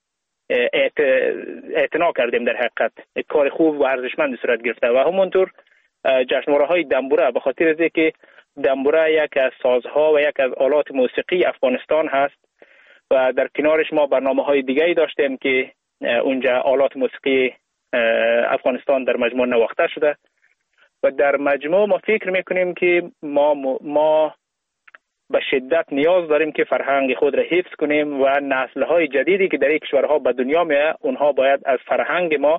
اعتنا کردیم. در حقیقت یک کار خوب و ارزشمند صورت گرفته. و همونطور جشنواره های دنبوره، به خاطر از اینکه دنبوره یک از سازها و یک از آلات موسیقی افغانستان هست و در کنارش ما برنامه های دیگری داشتیم که اونجا آلات موسیقی افغانستان در مجموع نواخته شده، و در مجموع ما فکر میکنیم که ما ما به شدت نیاز داریم که فرهنگ خود را حفظ کنیم و نسل‌های جدیدی که در این کشورها به دنیا میاد اونها باید از فرهنگ ما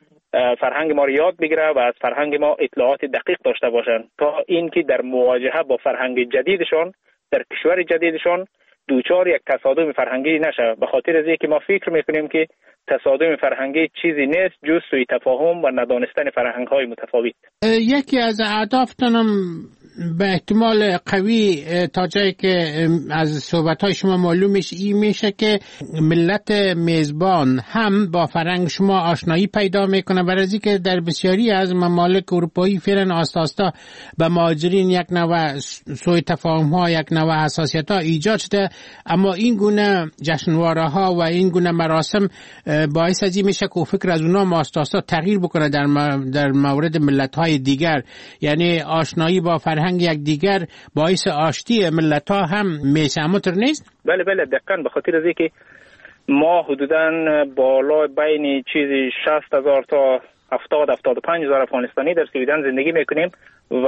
فرهنگ ما را یاد بگیره و از فرهنگ ما اطلاعات دقیق داشته باشند تا اینکه در مواجهه با فرهنگ جدیدشان در کشور جدیدشان دوچار یک تصادم فرهنگی نشه. به خاطر از اینکه ما فکر میکنیم که تصادم فرهنگی چیزی نیست جز سوء تفاهم و ندانستن فرهنگ‌های متفاوت. یکی از اهدافتانم به احتمال قوی تا جایی که از صحبت‌های شما معلوم میشه این میشه که ملت میزبان هم با فرهنگ شما آشنایی پیدا میکنه، برای اینکه در بسیاری از ممالک اروپایی فعلا آستا آستا به مهاجرین یک نوع سوء تفاهم‌ها، یک نوع حساسیت‌ها ایجاد شده، اما این گونه جشنواره‌ها و این گونه مراسم باعث از این میشه که فکر از اونها آستا آستا تغییر بکنه در در مورد ملت‌های دیگر، یعنی آشنایی با فرهنگ یک دیگر باعث آشتی ملت‌ها هم میشه. متر نیست؟ بله بله دقیقاً. به خاطر از اینکه ما حدوداً بالا بین چیزی شصت هزار تا هفتاد هفتاد و پنج هزار افغانستانی در سویدن زندگی میکنیم و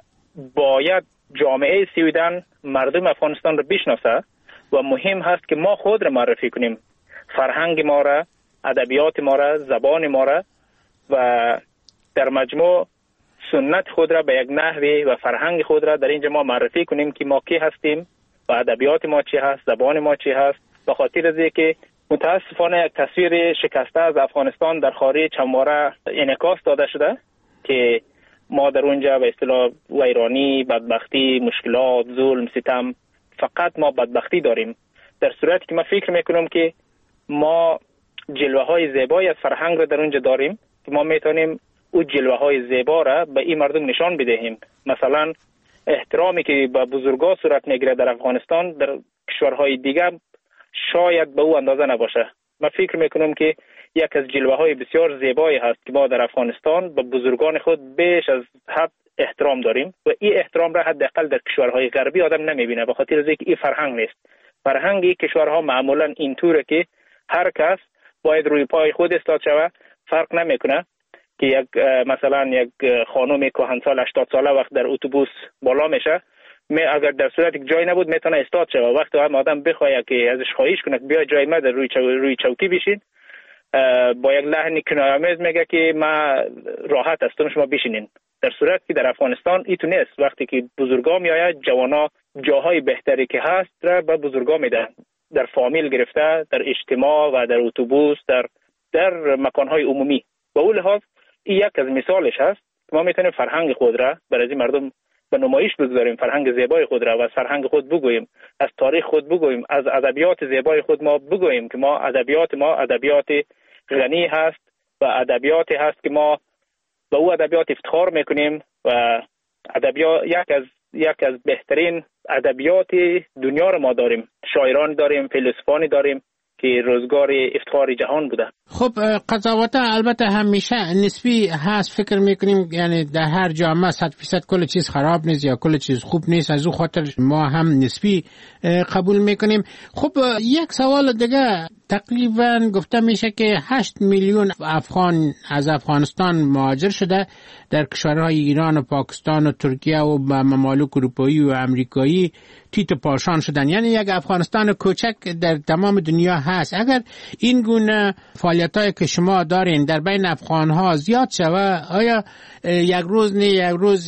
باید جامعه سویدن مردم افغانستان رو بشناسه و مهم هست که ما خود را معرفی کنیم، فرهنگ ما را، ادبیات ما را، زبان ما را، و در مجموع سنت خود را به یک نحوی و فرهنگ خود را در اینجا ما معرفی کنیم که ما کی هستیم و ادبیات ما چی هست، زبان ما چی هست. به خاطر از اینکه متاسفانه یک تصویر شکسته از افغانستان در خارج چندباره انعکاس داده شده که ما در اونجا به اصطلاح ویرانی، بدبختی، مشکلات، ظلم، ستم، فقط ما بدبختی داریم، در صورتی که من فکر میکنم که ما جلوه های زیبایی از فرهنگ را در اونجا داریم که ما میتونیم او جلوه های زیبا را به این مردم نشان بدهیم. مثلا احترامی که به بزرگا صورت میگیره در افغانستان در کشورهای دیگه شاید به او اندازه نباشه. من فکر میکنم که یک از جلوه های بسیار زیبایی هست که ما در افغانستان به بزرگان خود بیش از حد احترام داریم و این احترام را حداقل در کشورهای غربی آدم نمیبینه، به خاطر اینکه این فرهنگ نیست. فرهنگ این کشورها معمولا اینطوره که هر کس باید روی پای خود ایستاد شود. فرق نمیکنه که یک مثلا یک خانم کهنسال هشتاد ساله وقت در اتوبوس بالا میشه، می اگر در صورت یک جای نبود میتونه ایستاد شه. وقتی هم آدم بخواد که ازش خواهش کنه بیا جای ما در روی چو... روی چوکی بشین، با یک لحن کنایه‌آمیز میگه که ما راحت هستم شما بشینین. در صورتی که در افغانستان ایتو نیست. وقتی که بزرگا میآید جوانا جاهای بهتری که هست را به بزرگا میدن، در فامیل گرفته، در اجتماع و در اتوبوس، در در مکانهای عمومی. به اون لحاظ این یک از مثالش هست. ما میتونیم فرهنگ خود را برای این مردم به نمایش بگذاریم، فرهنگ زیبای خود را و از فرهنگ خود بگوییم، از تاریخ خود بگوییم، از ادبیات زیبای خود ما بگوییم که ما ادبیات ما ادبیات غنی هست و ادبیاتی هست که ما به او ادبیات افتخار میکنیم و ادبیات یک از یک از بهترین ادبیات دنیا رو ما داریم. شاعران داریم، فیلسوفانی داریم که روزگار افتخار جهان بوده. خب قضاوت البته همیشه نسبی هست. فکر میکنیم یعنی در هر جامعه صد فیصد کل چیز خراب نیست یا کل چیز خوب نیست، از او خاطر ما هم نسبی قبول میکنیم. خب یک سوال دیگه، تقریبا گفته میشه که هشت میلیون افغان از افغانستان مهاجر شده در کشورهای ایران و پاکستان و ترکیه و ممالک اروپایی و امریکایی تیت و پاشان شدن. یعنی یک افغانستان کوچک در تمام دنیا هست. اگر این گونه فعالیتایی که شما دارین در بین افغانها زیاد شوه، آیا یک روز نه یک روز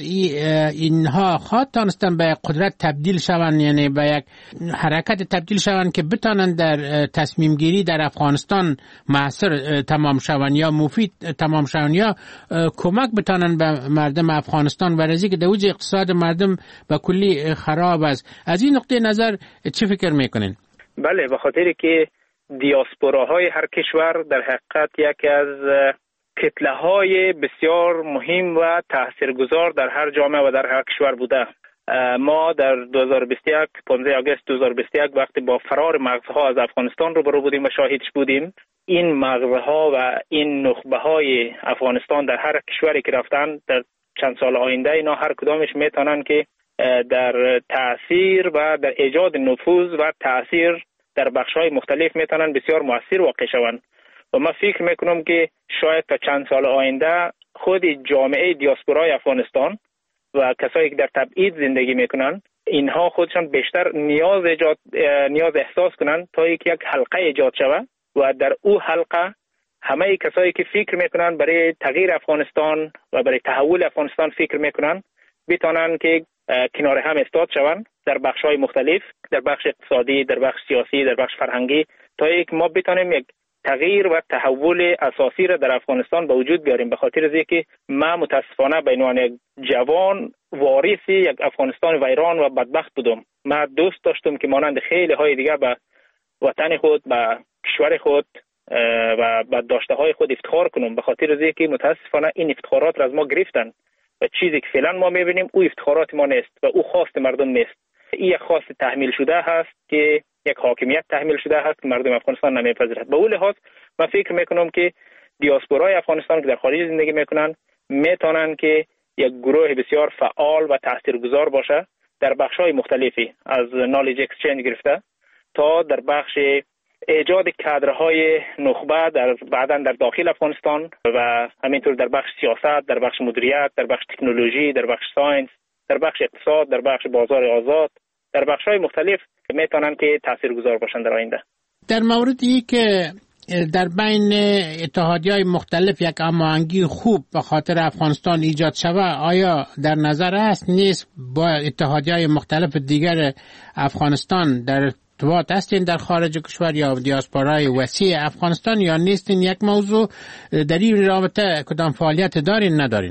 اینها خواهد تانستن به قدرت تبدیل شوند، یعنی به یک حرکت تبدیل شوند که بتانند در تصمیم گیری در افغانستان موثر تمام شوند یا مفید تمام شوند یا کمک بتانند به مردم افغانستان، ورزی که دوج اقتصاد مردم به کلی خراب است. از این نقطه نظر چی فکر میکنین؟ بله، به خاطر که دیاسپوراهای هر کشور در حقیقت یکی از کتله های بسیار مهم و تاثیرگذار در هر جامعه و در هر کشور بوده. ما در دو هزار و بیست و یک پانزده آگوست دو هزار و بیست و یک وقتی با فرار مغزها از افغانستان روبرو بودیم و شاهدش بودیم، این مغزها و این نخبه های افغانستان در هر کشوری که رفتن در چند سال آینده اینا هر کدامش میتونن که در تأثیر و در ایجاد نفوذ و تأثیر در بخش‌های مختلف میتونن بسیار مؤثر واقع شوند. و من فکر میکنم که شاید تا چند سال آینده خود جامعه دیاسپورای افغانستان و کسایی که در تبعید زندگی میکنن اینها خودشان بیشتر نیاز ایجاد نیاز احساس کنن تا یک یک حلقه ایجاد شود و در او حلقه همه کسایی که فکر میکنن برای تغییر افغانستان و برای تحول افغانستان فکر میکنن بتونن که کنار هم ایستاد شوند در بخش‌های مختلف، در بخش اقتصادی، در بخش سیاسی، در بخش فرهنگی، تا یک ما بتونیم یک تغییر و تحول اساسی را در افغانستان به وجود بیاریم. به خاطر اینکه ما متاسفانه به عنوان یک جوان وارث یک افغانستان ویران و بدبخت بودم. ما دوست داشتم که مانند خیلی های دیگه به وطن خود، به کشور خود و به داشته های خود افتخار کنم. به خاطر اینکه متاسفانه این افتخارات را از ما گرفتن و چیزی که فعلا ما میبینیم او افتخارات ما نیست و او خواست مردم نیست. این یک خواست تحمیل شده هست که یک حاکمیت تحمیل شده هست که مردم افغانستان نمیپذیرد. به اون لحاظ من فکر میکنم که دیاسپورای افغانستان که در خارج زندگی میکنن میتونن که یک گروه بسیار فعال و تاثیرگذار باشه در بخش‌های مختلفی، از نالج اکسچنج گرفته تا در بخش ایجاد کادرهای نخبه در بعداً در داخل افغانستان و همینطور در بخش سیاست، در بخش مدیریت، در بخش تکنولوژی، در بخش ساینس، در بخش اقتصاد، در بخش بازار آزاد، در بخش‌های مختلف میتونن که تاثیرگذار باشن در آینده. در موردی که در بین اتحادیه‌های مختلف یک هماهنگی خوب به خاطر افغانستان ایجاد شود، آیا در نظر است نیست با اتحادیه‌های مختلف دیگر افغانستان در ارتباط هستین در خارج کشور یا دیاسپورای وسیع افغانستان یا نیستین؟ یک موضوع در این رابطه کدام فعالیت دارین ندارین؟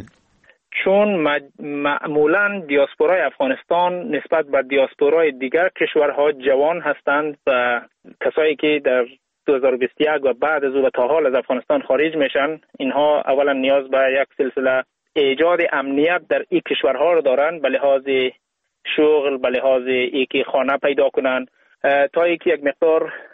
چون معمولا دیاسپورای افغانستان نسبت به دیاسپورای دیگر کشورها جوان هستند و کسایی که در دو هزار و بیست و یک و بعد از او و تا حال از افغانستان خارج میشن، اینها اولا نیاز به یک سلسله ایجاد امنیت در این کشورها رو دارن، به لحاظ شغل، به لحاظ اینکه خانه پیدا کنن، تا اینکه یک مقدار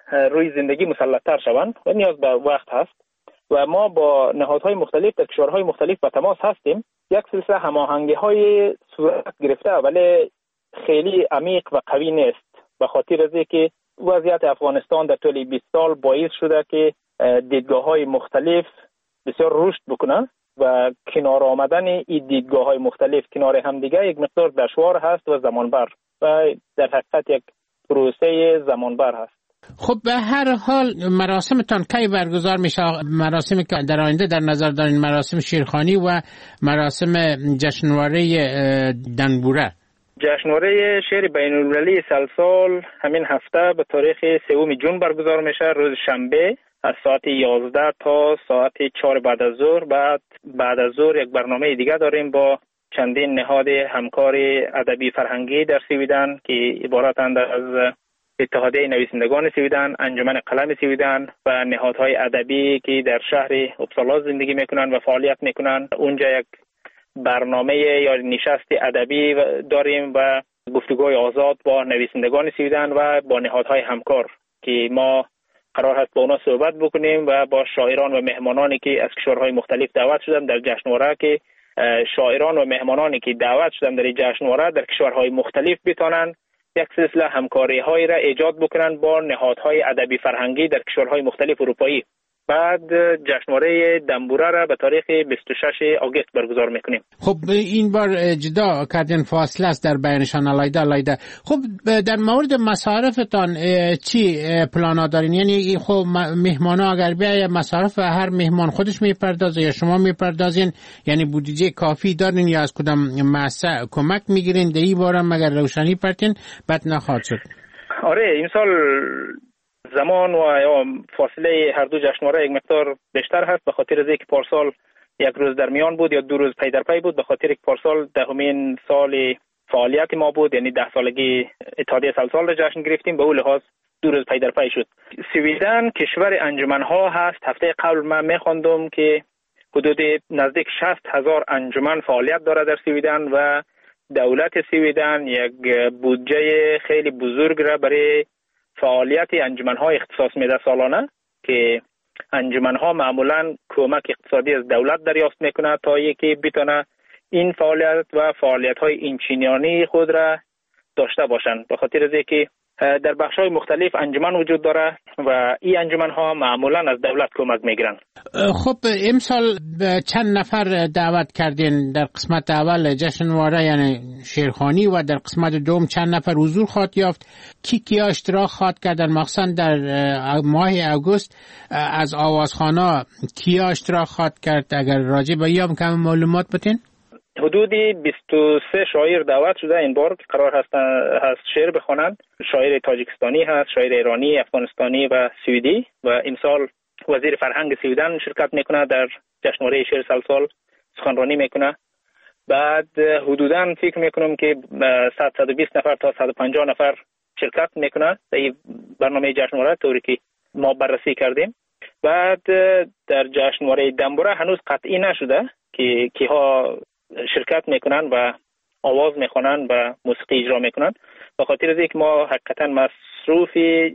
روی زندگی مسلط‌تر شوند و نیاز به وقت هست و ما با نهادهای مختلف در کشورهای مختلف به تماس هستیم. یک سلسله هماهنگی‌های صورت گرفته ولی خیلی عمیق و قوی نیست، به خاطر از اینکه وضعیت افغانستان در طول بیست سال باعث شده که دیدگاه‌های مختلف بسیار رشد بکنه و کنار آمدن این دیدگاه‌های مختلف کنار هم دیگه یک مقدار دشوار هست و زمانبر و در حقیقت یک پروسه زمانبر هست. خب به هر حال مراسمتان کی برگزار میشه؟ مراسمی که در آینده در نظر دارین مراسم شیرخوانی و مراسم جشنواره دنبوره. جشنواره شعر بین‌المللی سلسال همین هفته به تاریخ سوم جون برگزار میشه، روز شنبه از ساعت یازده تا ساعت چهار بعد از ظهر. بعد بعد از ظهر یک برنامه دیگه داریم با چندین نهاد همکار ادبی فرهنگی در سویدن که عبارتند از اتحادیه نویسندگان سویدن، انجمن قلم سویدن و نهادهای ادبی که در شهر اپسالا زندگی میکنن و فعالیت میکنن. اونجا یک برنامه یا نشست ادبی داریم و گفتگوی آزاد با نویسندگان سویدن و با نهادهای همکار که ما قرار هست با اونا صحبت بکنیم و با شاعران و مهمانانی که از کشورهای مختلف دعوت شدن در جشنواره، که شاعران و مهمانانی که دعوت شدن در جشنواره در کشورهای مختلف بتونن یک سلسله همکاری هایی را ایجاد بکنن با نهادهای ادبی فرهنگی در کشورهای مختلف اروپایی. بعد جشنواره دنبوره را به تاریخ بیست و شش آگوست برگزار میکنیم. خب این بار جدا کردن فاصله است در بینشان علایده علایده. خب در مورد مصارفتان چی پلانا دارین؟ یعنی خب مهمانا اگر بیاید مصارف هر مهمان خودش میپردازه یا شما میپردازین؟ یعنی بودجه کافی دارین یا از کدام مؤسسه کمک میگیرین؟ در این باره مگر روشنی پرتین بد نخواهد شد. آره این سال زمان و یا فاصله هر دو جشنواره یک مقدار بیشتر هست، به خاطر از اینکه پارسال یک روز در میان بود یا دو روز پی در پی بود، به خاطر که پارسال دهمین سال فعالیت ما بود، یعنی ده سالگی اتحادیه سلسال را جشن گرفتیم، به اون لحاظ دو روز پی در پی شد. سویدن کشور انجمن‌ها هست. هفته قبل من می‌خواندم که حدود نزدیک شصت هزار انجمن فعالیت داره در سویدن و دولت سویدن یک بودجه خیلی بزرگ را برای فعالیت انجمن‌ها اختصاص میده سالانه، که انجمن‌ها معمولاً کمک اقتصادی از دولت دریافت میکنه تا اینکه بتونه این فعالیت و فعالیت‌های اینچنینی خود را داشته باشند. به خاطر از اینکه در بخش‌های مختلف انجمن وجود داره و این انجمن‌ها معمولاً از دولت کمک میگیرن. خب امسال چند نفر دعوت کردین در قسمت اول جشنواره یعنی شیرخوانی و در قسمت دوم چند نفر حضور خواهد یافت؟ کی کیا اشتراک خواهد کردن؟ مخصوصا در ماه آگوست از آوازخوانا کیا اشتراک خواهد کرد؟ اگر راجع به این کم معلومات بدین. حدود بیست و سه شاعر دعوت شده این بار که قرار هست هست شعر بخوانند. شاعر تاجیکستانی هست، شاعر ایرانی، افغانستانی و سوئدی. و امسال وزیر فرهنگ سویدن شرکت میکنه در جشنواره شعر سلسال، سخنرانی میکنه. بعد حدوداً فکر میکنم که صد تا صد و بیست نفر تا صد و پنجاه نفر شرکت میکنه در این برنامه جشنواره طوری که ما بررسی کردیم. بعد در جشنواره دنبوره هنوز قطعی نشده که کیها شرکت میکنن و آواز میخوانن و موسیقی اجرا میکنن، به خاطر از اینکه ما حقیقتا مصروف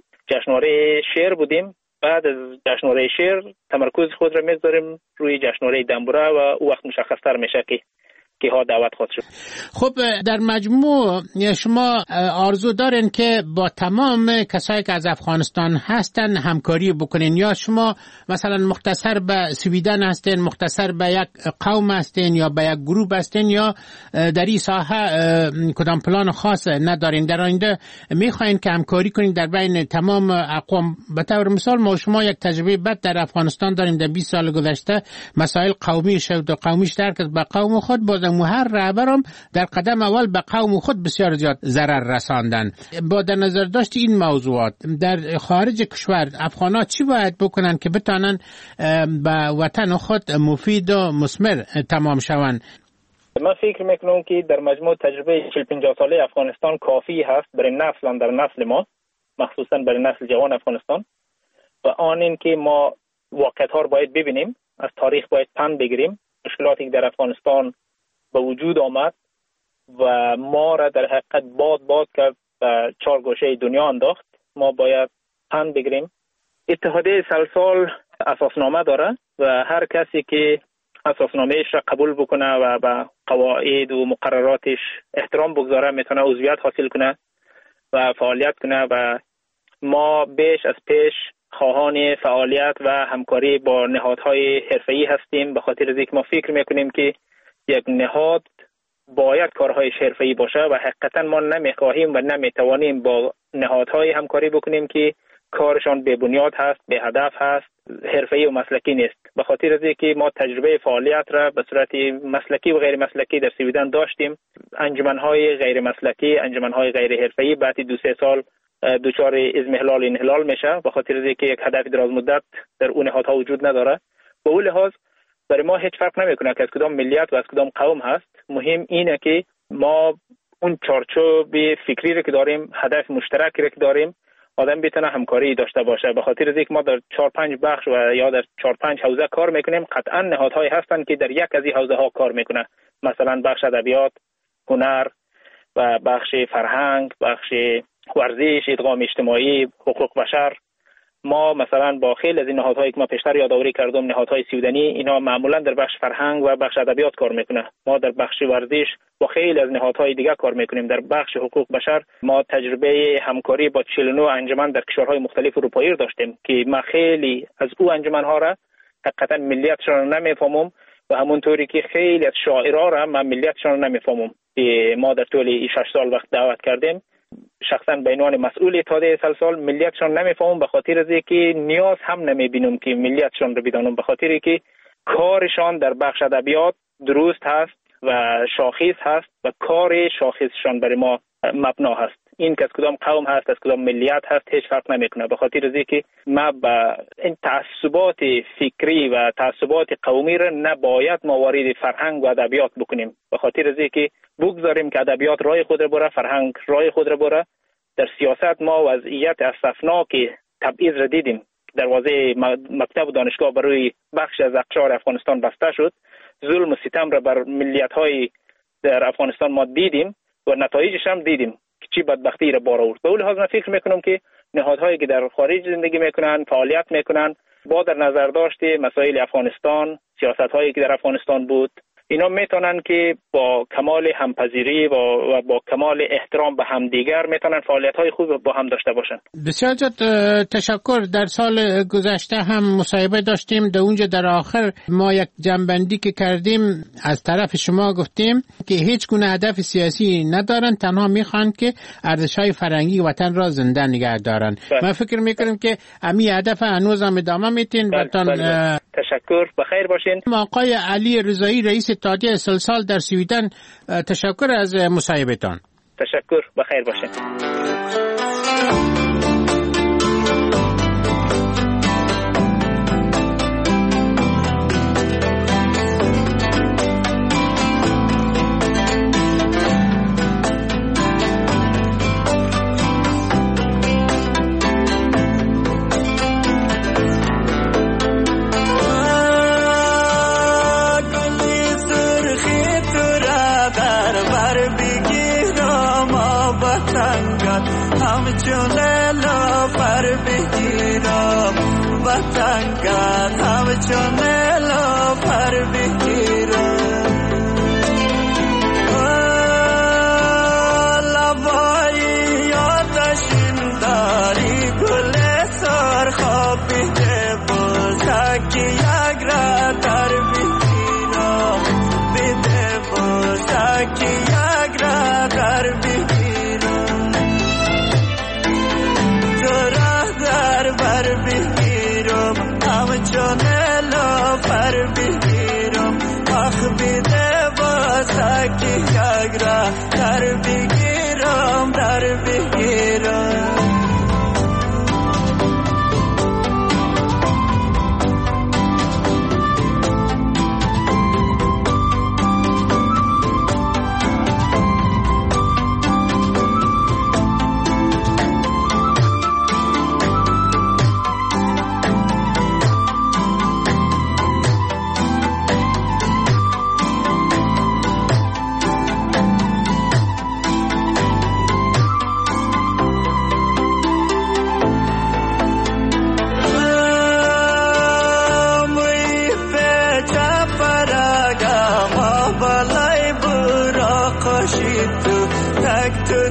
جشنواره شعر بودیم. بعد از جشنواره شعر تمرکز خود را میگذاریم روی جشنواره دنبوره و او وقت مشخص‌تر میشه که که ها دعوت خواهد شد. خب در مجموع شما آرزو دارین که با تمام کسایی که از افغانستان هستن همکاری بکنین، یا شما مثلا مختصر به سویدن هستین، مختصر به یک قوم هستین یا به یک گروه هستین، یا در این ساحه کدام پلان خاص ندارین؟ در آینده میخواین که همکاری کنین در بین تمام اقوام؟ به طور مثال ما شما یک تجربه بد در افغانستان داریم در بیست سال گذشته، مسائل قومی شد و قومیش درک به قوم خود، باز هر رهبرم در قدم اول به قوم خود بسیار زیاد ضرر رساندن. با در نظر داشت این موضوعات در خارج کشور افغانا چی باید بکنن که بتانن به وطن خود مفید و مثمر تمام شوند؟ من فکر میکنم که در مجموع تجربه چهل پنجاه ساله افغانستان کافی هست برای نسل در نسل ما، مخصوصا برای نسل جوان افغانستان، و آن این که ما واقعیت ها رو باید ببینیم، از تاریخ باید پند بگیریم. مشکلاتی که در افغانستان به وجود آمد و ما را در حقیقت باد باد کرد و چهار گوشه دنیا انداخت. ما باید پند بگیریم. اتحادیه سلسال اساسنامه داره و هر کسی که اساسنامهش را قبول بکنه و به قواعد و مقرراتش احترام بگذاره میتونه عضویت حاصل کنه و فعالیت کنه و ما بیش از پیش خواهان فعالیت و همکاری با نهادهای حرفه‌ای هستیم، به خاطر از اینکه ما فکر میکنیم که یک نهاد باید کارهای حرفه‌ای باشه و حقیقتا ما نمیخواهیم و نمیتوانیم با نهادهای همکاری بکنیم که کارشان به بنیاد هست، به هدف هست، حرفه‌ای و مسلکی نیست. به خاطر از اینکه ما تجربه فعالیت را به صورت مسلکی و غیر مسلکی در سویدن داشتیم، انجمن‌های غیر مسلکی، انجمن‌های غیر حرفه‌ای بعد دو سه سال دوچار اضمحلال انحلال میشه، به خاطر از اینکه یک هدف دراز مدت در اون نهادها وجود نداره. به اون لحاظ برای ما هیچ فرق نمیکنه که از کدام ملیت و از کدام قوم هست. مهم اینه که ما اون چارچوب فکری رو که داریم، هدف مشترکی رو که داریم، آدم بتونه همکاری داشته باشه. به خاطر از اینکه ما در چهار پنج بخش و یا در چهار پنج حوزه کار میکنیم، قطعا نهادهایی هستن که در یک از این حوزه ها کار میکنه، مثلا بخش ادبیات، هنر و بخش فرهنگ، بخش ورزش، ادغام اجتماعی، حقوق بشر. ما مثلا با خیلی از این نهادهایی که ما پیشتر یادآوری کردم، نهادهای سویدنی، اینا معمولا در بخش فرهنگ و بخش ادبیات کار میکنه. ما در بخش ورزش با خیلی از نهادهای دیگه کار میکنیم. در بخش حقوق بشر ما تجربه همکاری با چهل و نه انجمن در کشورهای مختلف اروپایی داشتیم که ما خیلی از او انجمنها را حقیقتا ملیتشان را نمیفهمم و همونطوری که خیلی از شاعرها را من ملیتشان را نمیفهمم. ما در طول شش سال وقت دعوت کردیم، شخصا به عنوان مسئول اتحادیه سلسال ملیتشان نمیفهمم، به خاطر از اینکه نیاز هم نمیبینم که ملیتشان رو بدانم، به خاطر اینکه کارشان در بخش ادبیات درست هست و شاخص هست و کار شاخصشان برای ما مبنا هست. این که از کدام قوم هست، از کدام ملیت هست، هیچ فرق نمیکنه. به خاطر از اینکه ما با این تعصبات فکری و تعصبات قومی را نباید ما وارد فرهنگ و ادبیات بکنیم. به خاطر از اینکه بگذاریم که ادبیات راه خود را بره، فرهنگ راه خود را بره. در سیاست ما وضعیت اسفناک تبعیض را دیدیم. دروازه مکتب و دانشگاه برای بخش از اقشار افغانستان بسته شد. ظلم و ستم را بر ملیت‌های در افغانستان ما دیدیم و نتایجش هم دیدیم که چی بدبختی را بار آورد. به اون لحاظ من فکر میکنم که نهادهایی که در خارج زندگی میکنن، فعالیت میکنن، با در نظر داشته مسائل افغانستان، سیاست‌هایی که در افغانستان بود، اینا میتونن که با کمال همپذیری و با کمال احترام به همدیگر میتونن فعالیت‌های خوب با هم داشته باشن. بسیار زیاد تشکر. در سال گذشته هم مصاحبه داشتیم، در اونجا در آخر ما یک جنبندی که کردیم از طرف شما گفتیم که هیچ گونه هدف سیاسی ندارن، تنها میخوان که ارزش‌های فرهنگی وطن را زنده نگه دارن. من فکر میکنم که امی هدف هنوز هم ادامه میتین. تشکر، بخیر باشین. آقای علی رضایی رئیس اتحادیه سلسال در سویدن، تشکر از مصاحبهتان. تشکر، بخیر باشین.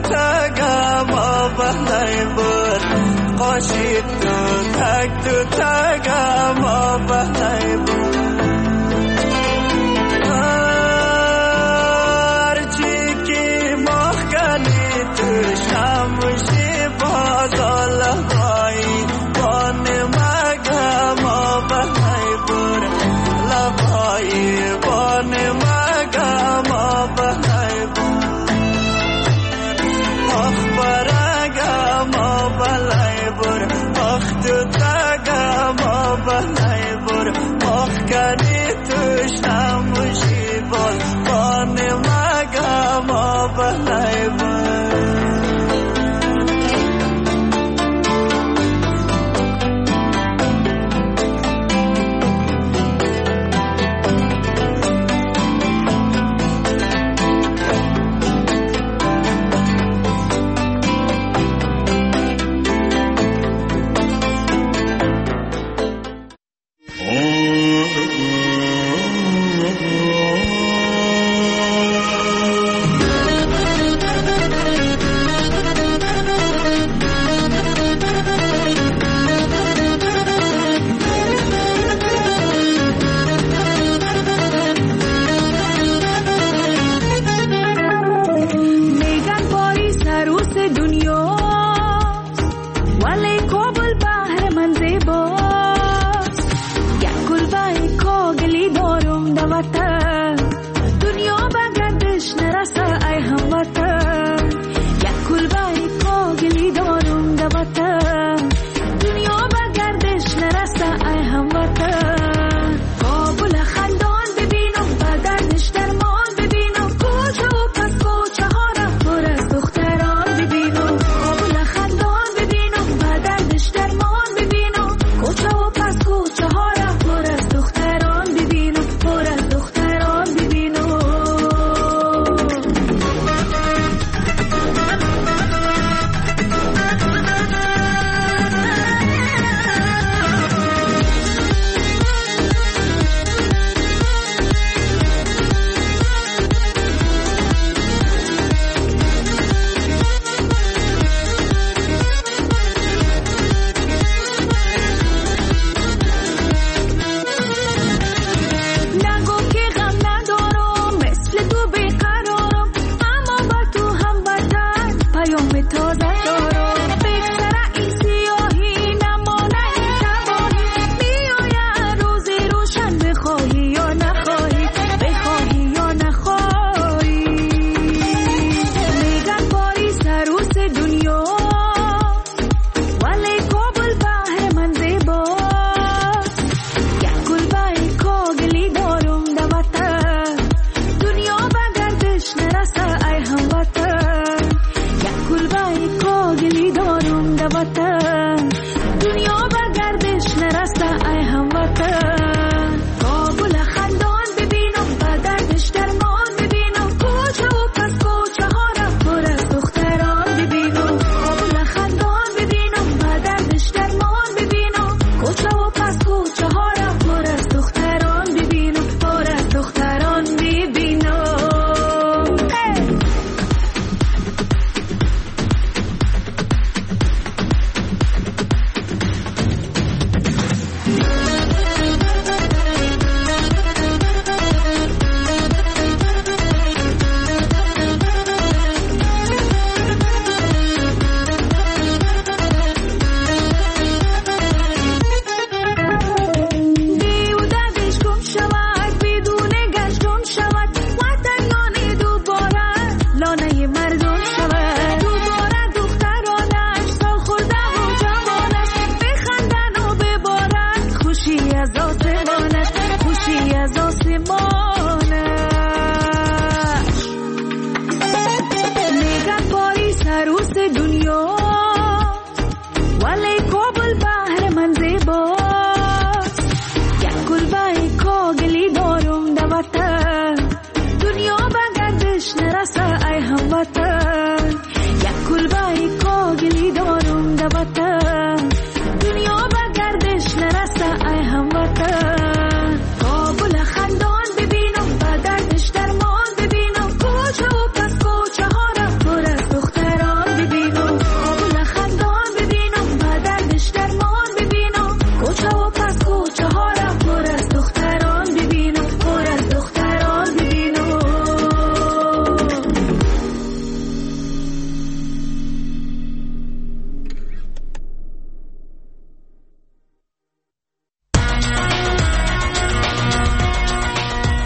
تگم آبله بر قاشید تو تگ تو تگم آبله بر هرچی که مخکنی تو شمشی بازال بایی بان مگم آبله بر لبایی بان مگم آبله بر آخ برگم آبله بر آخ تو تگم آبله بر آخ کنی توش نموشی باز بان مگم آبله بر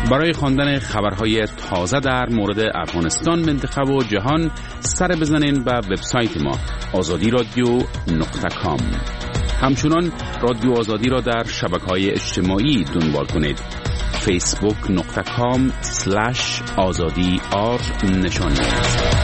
برای خواندن خبرهای تازه در مورد افغانستان، منطقه و جهان سر بزنین به وبسایت ما آزادی رادیو نقطه کام. همچنان رادیو آزادی را در شبکه‌های اجتماعی دنبال کنید. فیسبوک نقطه کام سلش آزادی آر نشانی.